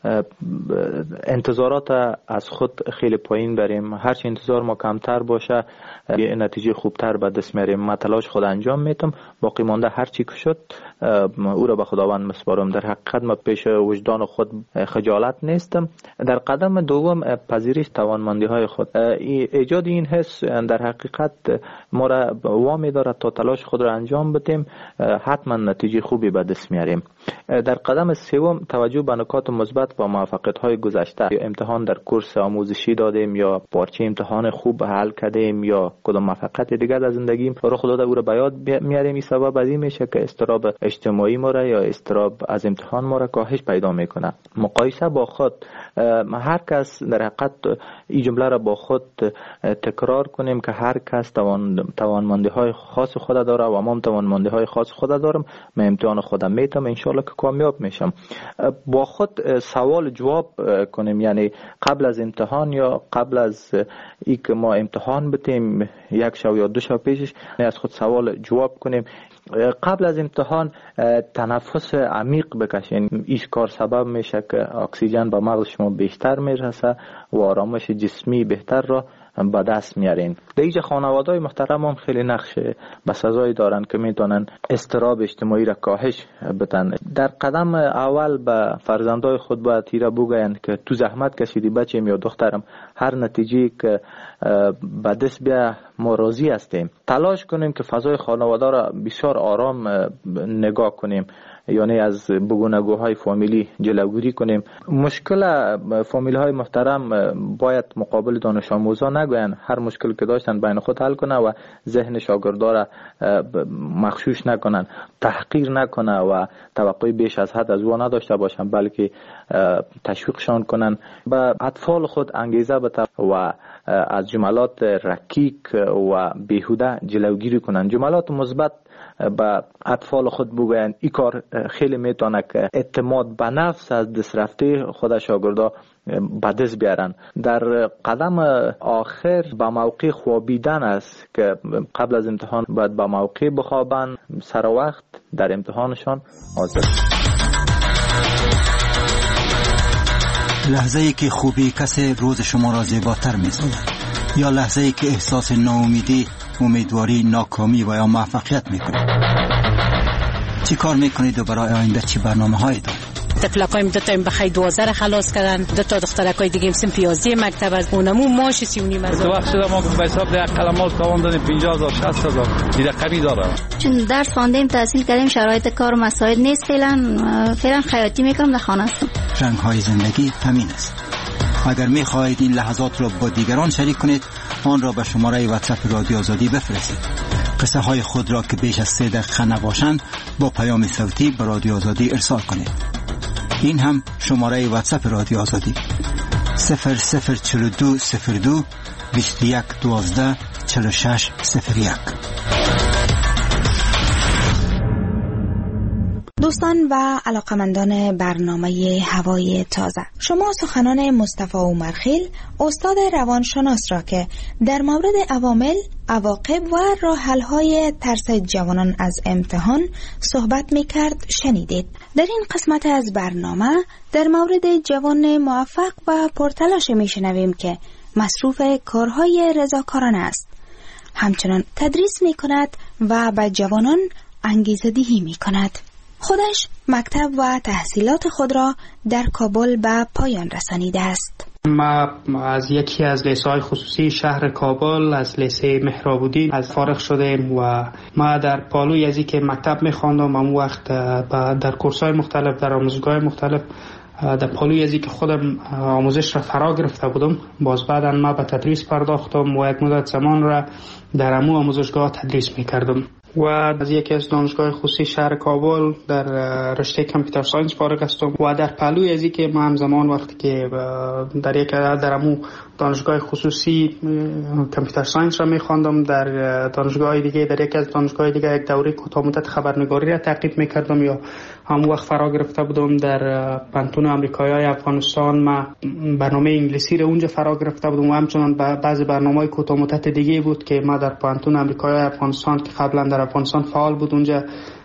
انتظارات از خود خیلی پایین بریم. هرچی انتظار ما کمتر باشه یه نتیجه خوبتر به دست میاریم. من تلاش خود انجام میتم، باقی مانده هرچی که شد او را به خداوند مسپارم. در حقیقت ما پیش وجدان خود خجالت نیستم. در قدم دوم پذیرش توانمندی های خود. ایجاد این حس در حقیقت ما را وامی دارد تا تلاش خود را انجام بدیم، حتما نتیجه خوبی به دست میاریم. در قدم سوم توجه به نکات مثبت و موفقیت های گذشته. امتحان در کورس آموزشی دادیم یا پارچه امتحان خوب حل کردیم یا کدام موفقیت دیگر در زندگیم رخ داده او را به یاد میاریم. این سبب از این میشه که اضطراب اجتماعی ما را یا اضطراب از امتحان ما را کاهش پیدا میکنه. مقایسه با خود، هر کس در حقیقت این جمله را با خود تکرار کنیم که هر کس توانمندی های خاص خود داره و ما توانمندی های خاص خود دارم. من امتحان خودم میتم، انشالله که کامیاب میشم. با خود سوال جواب کنیم، یعنی قبل از امتحان یا قبل از ای که ما امتحان بتیم یک شو یا 2 شو پیشش از خود سوال جواب کنیم. قبل از امتحان تنفس عمیق بکشین. این کار سبب میشه که اکسیژن به مغز شما بیشتر میرسه و آرامش جسمی بهتر را به دست میارین. دیگه خانواده‌های محترم هم خیلی نقش بسزایی دارن که میتونن اضطراب اجتماعی را کاهش بدن. در قدم اول به فرزندای خود باید تیره بگوین که تو زحمت کشیدی بچه‌م یا دخترم، هر نتیجه که به دست بیا ما راضی هستیم. تلاش کنیم که فضای خانواده را بسیار آرام نگاه کنیم، یعنی از بگونگوهای فامیلی جلوگیری کنیم. مشکل فامیلی های محترم باید مقابل دانش آموزان نگوین، هر مشکل که داشتن بین خود حل کنه و ذهن شاگردا را مغشوش نکنن، تحقیر نکنه و توقع بیش از حد از او نداشته باشن، بلکه تشویقشان کنن. به اطفال خود انگیزه بده و از جملات رکیک و بیهوده جلوگیری کنن. جملات مثبت به اطفال خود بگویند این کار خیلی میتونه که اعتماد به نفس از دست رفته خود شاگردا به دست بیارن. در قدم آخر به موقع خوابیدن است که قبل از امتحان باید به موقع بخوابن، سر وقت در امتحانشان حاضر. لحظه ای که خوبی کسی روز شما را زیباتر می‌سازد یا لحظه ای که احساس ناامیدی، امیدواری، ناکامی و یا موفقیت میکنید؟ چی کار میکنید و برای آینده چی برنامه‌هایی دارید؟ تکلکایم دو تا بخای 12 خلاص کردن، دو تا دخترکای دیگه سن پیازی مکتب از اونمو ماش 39 هزار. تو وقت شده ما به حساب ده قلمات کاوان دادیم 50000 60000 دیگه قوی داره. چون درس خواندیم، تحصیل کردیم، شرایط کار و مساعد نیست، فعلا خیاطی میکنم، در خانه هستم. رنگ‌های زندگی همین است. اگر می‌خواهید این لحظات را با دیگران شریک کنید، آن را به شماره واتساپ رادیو آزادی بفرستید. قصه های خود را که بیش از 3 دقیقه نباشند با پیام صوتی به رادیو آزادی ارسال کنید. این هم شماره واتساپ رادیو آزادی 004202 2112 4601. دوستان و علاقمندان برنامه هوای تازه، شما سخنان مصطفی عمرخیل، استاد روانشناس را که در مورد عوامل، عواقب و راه حل‌های ترس جوانان از امتحان صحبت می‌کرد شنیدید. در این قسمت از برنامه در مورد جوان موفق و پرتلاش می‌شنویم که مصروف کارهای رضاکارانه است. همچنان تدریس می‌کند و به جوانان انگیزه‌دهی می‌کند. خودش مکتب و تحصیلات خود را در کابل به پایان رسانیده است. ما از یکی از لیسه‌های خصوصی شهر کابل، از لیسه مهرابودی از فارغ شدیم و ما در پالوی از که مکتب می‌خواندم، اون وقت در کورس‌های مختلف، در آموزشگاه مختلف، در پالوی از که خودم آموزش را فرا گرفته بودم. باز بعدا ما به تدریس پرداختم و یک مدت زمان را در امو آموزشگاه تدریس می‌کردم. و از یکی از دانشگاه خصوصی شهر کابل در رشته کامپیوتر ساینس فارغ هستم و در پهلوی از اینکه ما همزمان وقتی که در امو دانشگاه خصوصی کامپیوتر ساینس را می‌خواندم، در دانشگاه دیگه، در یکی از دانشگاه دیگه یک دوره کوتاه مدت خبرنگاری را تعقیب می‌کردم یا همون وقت فرا گرفته بودم. در پانتون آمریکایی افغانستان ما برنامه انگلیسی را اونجا فرا گرفته بودم و همچنان بعضی برنامه‌های کوتاه مدت دیگه بود که ما در پانتون آمریکایی افغانستان که قبلا در افغانستان فعال بود، اونجا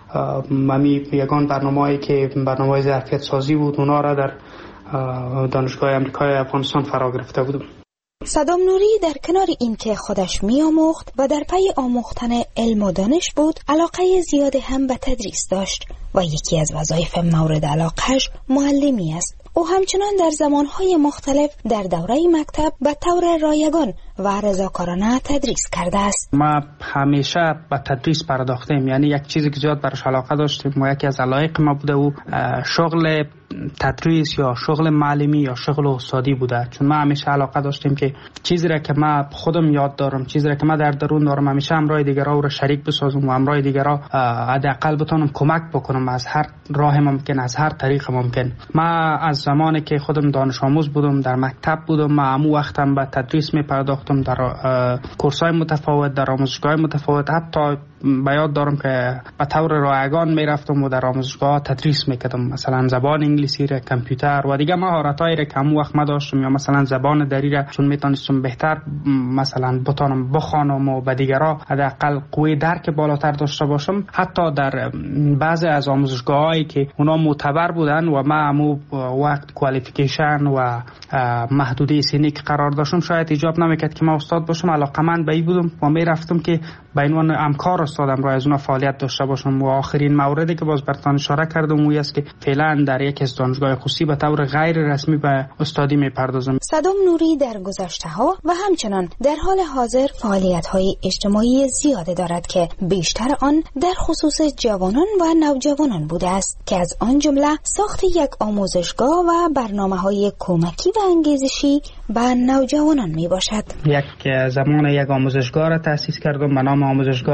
ممی یگان برنامه‌ای که برنامه ظرفیت سازی بود، اونا را در دانشگاه آمریکایی افغانستان فرا گرفته بودم. صدام نوری در کنار اینکه خودش می‌آموخت و در پی آموختن علم و دانش بود، علاقه زیاد هم به تدریس داشت و یکی از وظایف مورد علاقه‌اش معلمی است. او همچنان در زمانهای مختلف در دوره مکتب به طور رایگان و رضاکارانه تدریس کرده است. ما همیشه به تدریس پرداختیم، یعنی یک چیزی که زیاد برش علاقه داشتیم و یکی از علایق ما بوده و شغل تدریس یا شغل معلمی یا شغل استادی بوده. چون ما همیشه علاقه داشتیم که چیزی را که ما خودم یاد دارم، چیزی را که ما در درون دارم، همیشه همراه دیگران را شریک بسازم و همراه دیگران حداقل بتونم کمک بکنم از هر راه ممکن، از هر طریق ممکن. ما از زمانی که خودم دانش آموز بودم، در مکتب بودم، ما همو وقتم به تدریس می پرداختم در کورس‌های متفاوت، در آموزشگاه متفاوت. حتی به یاد دارم که به طور رایگان می رفتم و در آموزشگاه تدریس می کردم، مثلا زبان انگلیسی را، کامپیوتر و دیگه مهارت‌هایی را که همو وقت ما داشتم، یا مثلا زبان دری را چون می تونستم بهتر مثلا بتونم بخوانم و به دیگران حداقل قوی درک بالاتر داشته باشم. حتی در بعضی از آموزشگاهایی که اونا معتبر بودن و ما همو وقت کوالیفیکیشن و محدوده سنی که قرار داشتم، شاید ایجاب نمیکرد که ما استاد باشم. علاقه‌مند به این بودم و می رفتم که به عنوان همکار استادم را از اون فعالیت داشته باشم. و آخرین موردی که باز براتون اشاره کردم اون است که فعلا در یک از دانشگاه خصوصی به طور غیر رسمی به استادی میپردازم. صدام نوری در گذشته‌ها و همچنان در حال حاضر فعالیت‌های اجتماعی زیاده دارد که بیشتر آن در خصوص جوانان و نوجوانان بوده است که از آن جمله ساخت یک آموزشگاه و برنامه‌های کمکی و انگیزشی به نوجوانان میباشد. یک زمان یک آموزشگاه را تأسیس کردم به نام آموزشگاه علمی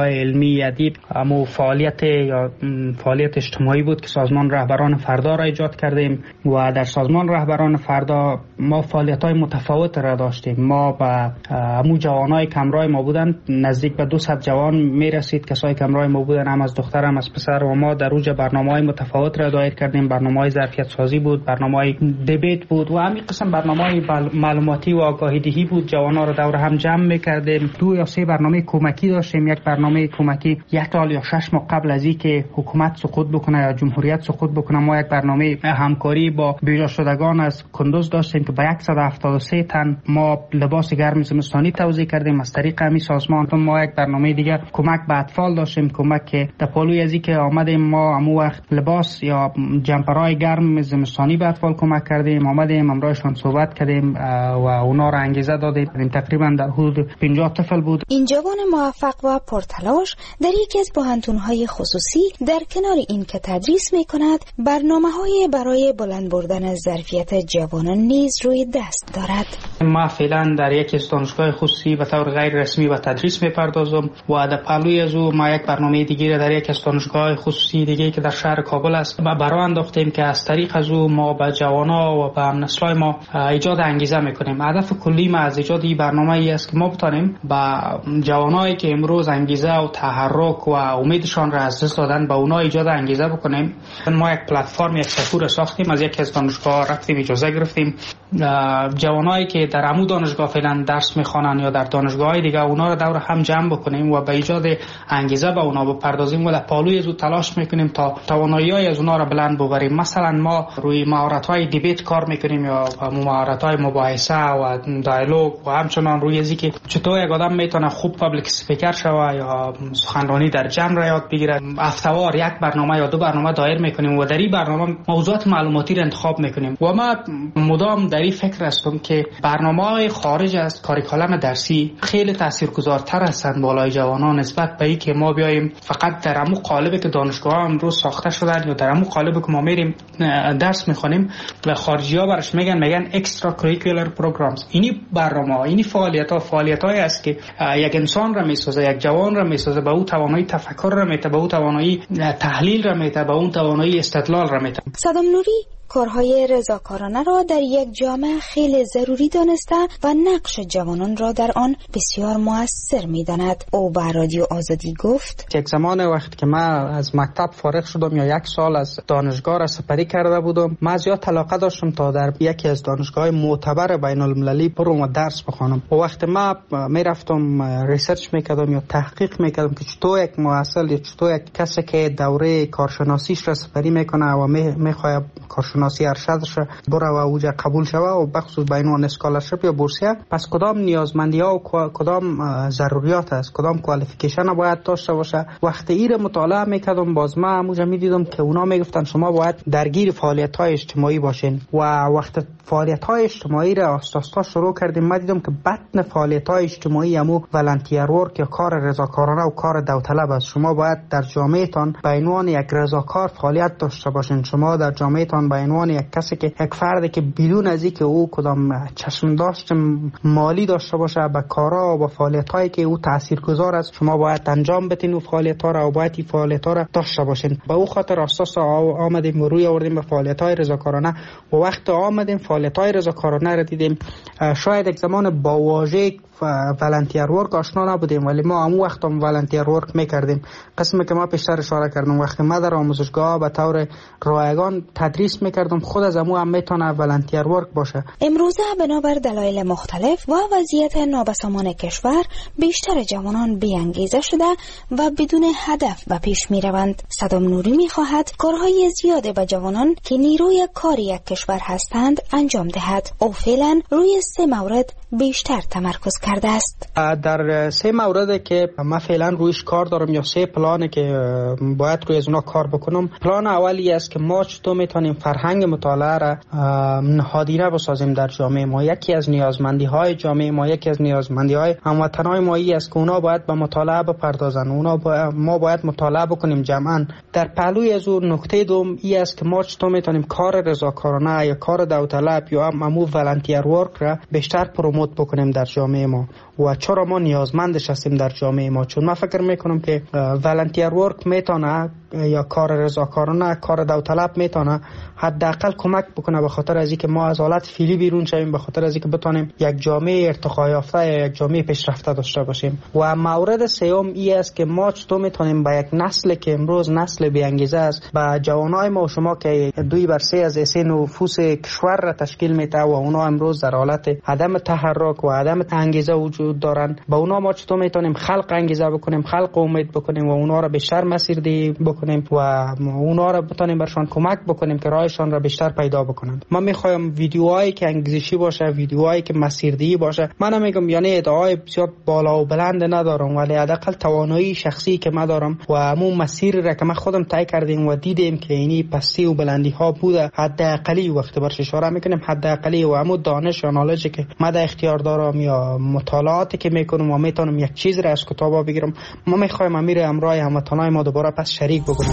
نظامی ادیب امو فعالیت یا فعالیت اجتماعی بود که سازمان رهبران فردا را ایجاد کردیم و در سازمان رهبران فردا ما فعالیت‌های متفاوت را داشتیم. ما با امو جوانای کمرای ما بودن نزدیک به 200 جوان میرسید، کسای کمرای ما بودن، هم از دختر هم از پسر، و ما در اوج برنامه‌های متفاوت را دایر کردیم. برنامه‌های ظرفیت سازی بود، برنامه‌های دیبیت بود و همین قسم برنامه‌های معلوماتی و آگاهی دهی بود. جوانا را دور هم جمع می‌کردیم. 2 یا 3 برنامه کمکی داشتیم. یک برنامه کمکی 1 سال یا 6 ماه قبل از اینکه حکومت سقوط بکنه یا جمهوریت سقوط بکنه، ما یک برنامه همکاری با بیجا شدگان از کندوز داشتیم که به 173 تن ما لباس گرم زمستانی توزیع کردیم از طریق همین سازمان. ما یک برنامه دیگر کمک به اطفال داشتیم، کمک که در پالوی ازی که آمدیم ما همو وقت لباس یا جمپرای گرم زمستانی به اطفال کمک کردیم، آمدیم امرایشان صحبت کردیم و اونا را انگیزه دادیم. تقریبا در حدود 50 طفل بود. این جوان موفق و پرتلاش در یکی از بحران‌های خصوصی در کنار این که تدریس می‌کند، برنامه‌های برای بلند بردن ظرفیت جوانان نیز روی دست دارد. ما فعلا در یکی از دانشگاه خصوصی به طور غیر رسمی به تدریس می‌پردازم و در پهلوی از او ما یک برنامه دیگه در یکی از دانشگاه خصوصی دیگه که در شهر کابل است برای انداختیم که از طریق از او ما به جوانا و به هم‌نسلای ما ایجاد انگیزه می‌کنیم. هدف کلی ما از ایجاد این برنامه ای است که ما بتانیم با جوانایی که امروز انگیزه و تحرک و امیدشان را از دست دادن به اونا ایجاد انگیزه بکنیم. ما یک پلتفرم، یک سفور ساختیم، از یکی از دانشگاه رفتیم اجازه گرفتیم جوانایی که در عمو دانشگاه فعلا درس میخوانن یا در دانشگاه‌های دیگه اونا رو دور هم جمع بکنیم و به ایجاد انگیزه به اونا بپردازیم و در پالوی از تلاش میکنیم تا توانایی‌های از اونا رو بلند ببریم. مثلا ما روی مهارت‌های دیبیت کار میکنیم یا مهارت‌های مباحثه و دیالوگ و همچنان روی ازی که چطور یک آدم میتونه خوب پابلیک اسپیکر شوه یا سخنرانی در جمع را یاد بگیره. هفته‌وار یک برنامه یا 2 برنامه دایر میکنیم و در این برنامه موضوعات معلوماتی را انتخاب میکنیم و ما مدام در این فکر هستم که برنامه‌های خارج از کاریکولم درسی خیلی تاثیرگذارتر هستند بالای جوانان نسبت به اینکه ما بیایم فقط در همون قالبی که دانشگاه‌ها امروز ساخته شدن یا در همون قالبی که ما میریم درس میخونیم و خارجی‌ها برش میگن اکسترا کریکولر پروگرامز. اینی برنامه‌ها، اینی فعالیت‌هایی است که یک انسان را میسازه، یک جوان را میسازه، به او توانایی تفکر را میده، به او توانایی تحلیل را میده، به اون توانایی استدلال را میده. صدام نوری کارهای رضاکارانه را در یک جامعه خیلی ضروری دانسته و نقش جوانان را در آن بسیار مؤثر می‌داند. او به رادیو آزادی گفت: یک زمان وقتی که من از مکتب فارغ شدم یا 1 سال از دانشگاه را سپری کرده بودم، من زیاد علاقه داشتم تا در یکی از دانشگاه‌های معتبر بین‌المللی برم و درس بخوانم. و وقتی من میرفتم ریسرچ میکردم یا تحقیق میکردم که چطور یک محصل یا چطور یک کسی که دوره کارشناسیش را سپری میکنه و میخواد کارشناسی ارشدش بره و اوجا قبول شوه و بخصوص به عنوان اسکالرشپ یا بورسیه، پس کدام نیازمندی ها و کدام ضروریات است، کدام کوالیفیکیشن باید داشته باشه. وقتی این مطالعه میکردم باز من همونجا میدیدم که اونا میگفتن شما باید درگیر فعالیت های اجتماعی باشین و وقتی فعالیت های اجتماعی را آستاستا شروع کردیم من دیدم که بطن فعالیت های اجتماعی همو ولنتیر ورک یا کار رضاکارانه و کار داوطلب است. شما باید در جامعه تان به عنوان یک رضاکار فعالیت داشته باشین. شما در جامعه تان به عنوان یک کسی که یک فردی که بدون از اینکه او کدام چشم داشت مالی داشته باشه به کارا و به فعالیت‌هایی که او تاثیرگذار است شما باید انجام بدین و فعالیت‌ها را و باید این فعالیت‌ها را داشته باشین. به او خاطر اساس آمدیم و روی آوردیم به فعالیت‌های رضاکارانه و وقت آمدیم فعالیت‌های رضاکارانه را دیدیم. شاید یک زمان با واژه ولنتیر ورک آشنا نبودیم ولی ما همون وقت هم ولنتیر ورک میکردیم. قسمی که ما پیشتر اشاره کردم وقتی ما در آموزشگاه به طور رایگان تدریس میکردم خود از همون هم میتونه ولنتیر ورک باشه. امروزه بنابر دلایل مختلف و وضعیت نابسامان کشور بیشتر جوانان بی‌انگیزه شده و بدون هدف به پیش میروند. صدام نوری میخواهد کارهای زیاده به جوانان که نیروی کار یک کشور هستند انجام دهد. او فعلا روی 3 مورد بیشتر تمرکز کرده است. در 3 موردی که من فعلا رویش کار دارم یا 3 پلانی که باید روی از اونا کار بکنم. پلان اولی است که ما چطور میتونیم فرهنگ مطالعه را نهادینه بسازیم در جامعه ما. یکی از نیازمندی‌های جامعه ما، یکی از نیازمندی‌های هموطنان ما است که اونا باید به مطالعه بپردازن. ما باید مطالعه بکنیم جمعاً. در پهلوی از اون نکته دوم این است که ما چطور میتونیم کار رضاکارانه یا کار داوطلب یا همون ولنتیر ورک را بیشتر پروموت بکنیم در جامعه ما. ما و چرا ما نیازمندش هستیم در جامعه ما. چون من فکر میکنم که والنتیر ورک میتونه یا کار رضاکارانه، کار داوطلب میتونه حداقل کمک بکنه به خاطر از اینکه ما از حالت فعلی بیرون شویم، به خاطر از اینکه بتونیم یک جامعه ارتقا یافته یا یک جامعه پیشرفته داشته باشیم. و مورد سوم این است که ما چطور میتونیم با یک نسل که امروز نسل بی انگیزه است، با جوانای ما و شما که 2/3 از اسی نفوس کشور را تشکیل میده و اونا امروز در حالت عدم تحرک و عدم انگیزه وجود دارن، با اونا ما چطور میتونیم خلق انگیزه بکنیم، خلق امید بکنیم و اونا را بیشتر مسیردهی بکنیم و اونا را بتونیم برشان کمک بکنیم که راهشان را بیشتر پیدا بکنند. ما میخوایم ویدیوهایی که انگیزشی باشه، ویدیوهایی که مسیردهی باشه. من نمیگم یعنی ادعای بسیار بالا و بلند ندارم، ولی حداقل توانایی شخصی که من دارم و همون مسیر را که من خودم طی کردیم و دیدیم که اینی پستی و بلندی ها بوده، حداقلی وقت برش اشاره میکنیم حداقلی و همون دانش یا نالجی که من در اختیار دارم یا مطالعاتی که میکنم و میتونم یک چیز را از کتابا بگیرم، ما میخوایم امیر امرای هموطنای ما دوباره پس شریک بکنیم.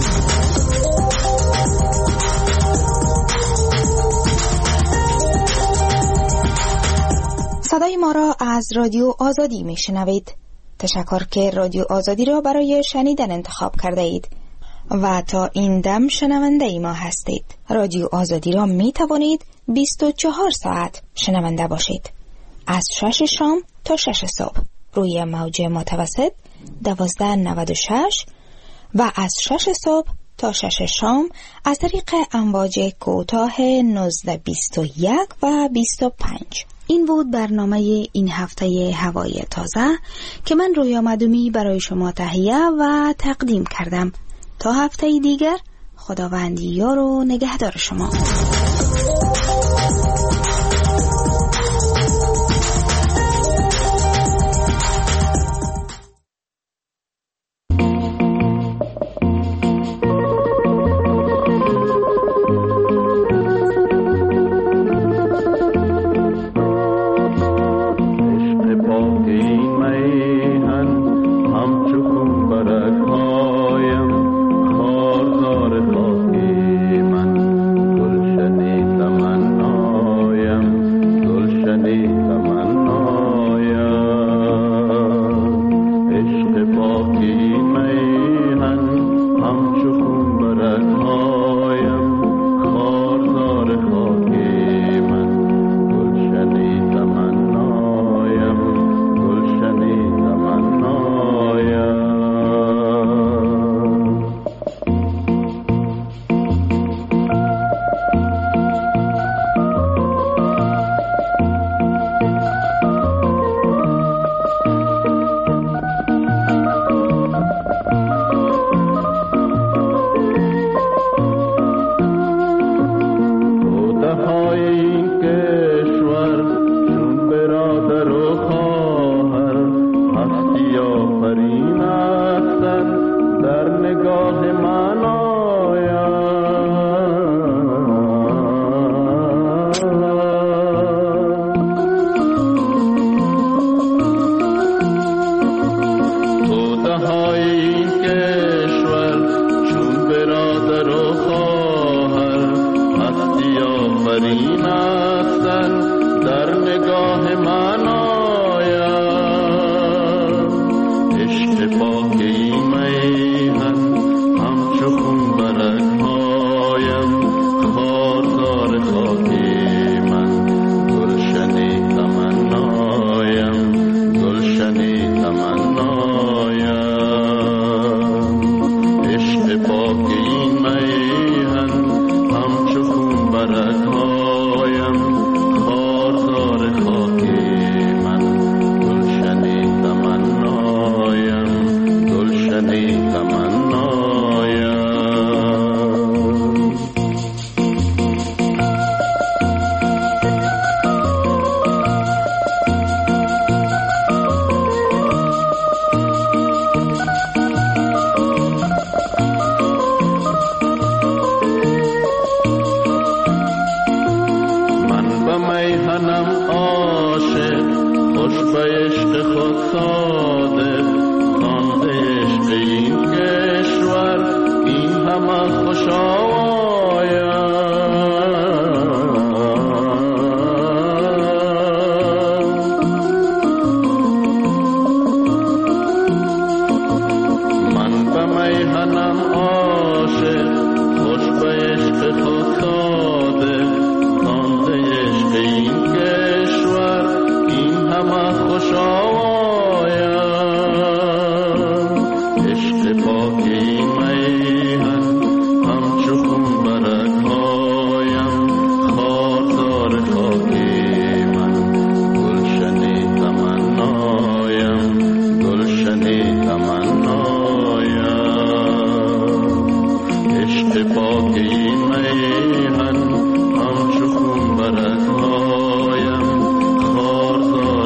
صدای ما را از رادیو آزادی میشنوید. تشکر که رادیو آزادی را برای شنیدن انتخاب کرده اید و تا این دم شنونده ما هستید. رادیو آزادی را می توانید 24 ساعت شنونده باشید. از 6 شام تا 6 صبح روی موج متوسط 1296 و از 6 صبح تا 6 شام از طریق امواج کوتاه 1921 و 25. این بود برنامه این هفته هوای تازه که من رویا مدومی برای شما تهیه و تقدیم کردم. تا هفته دیگر خداوند یار و نگهدار شما.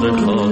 خاک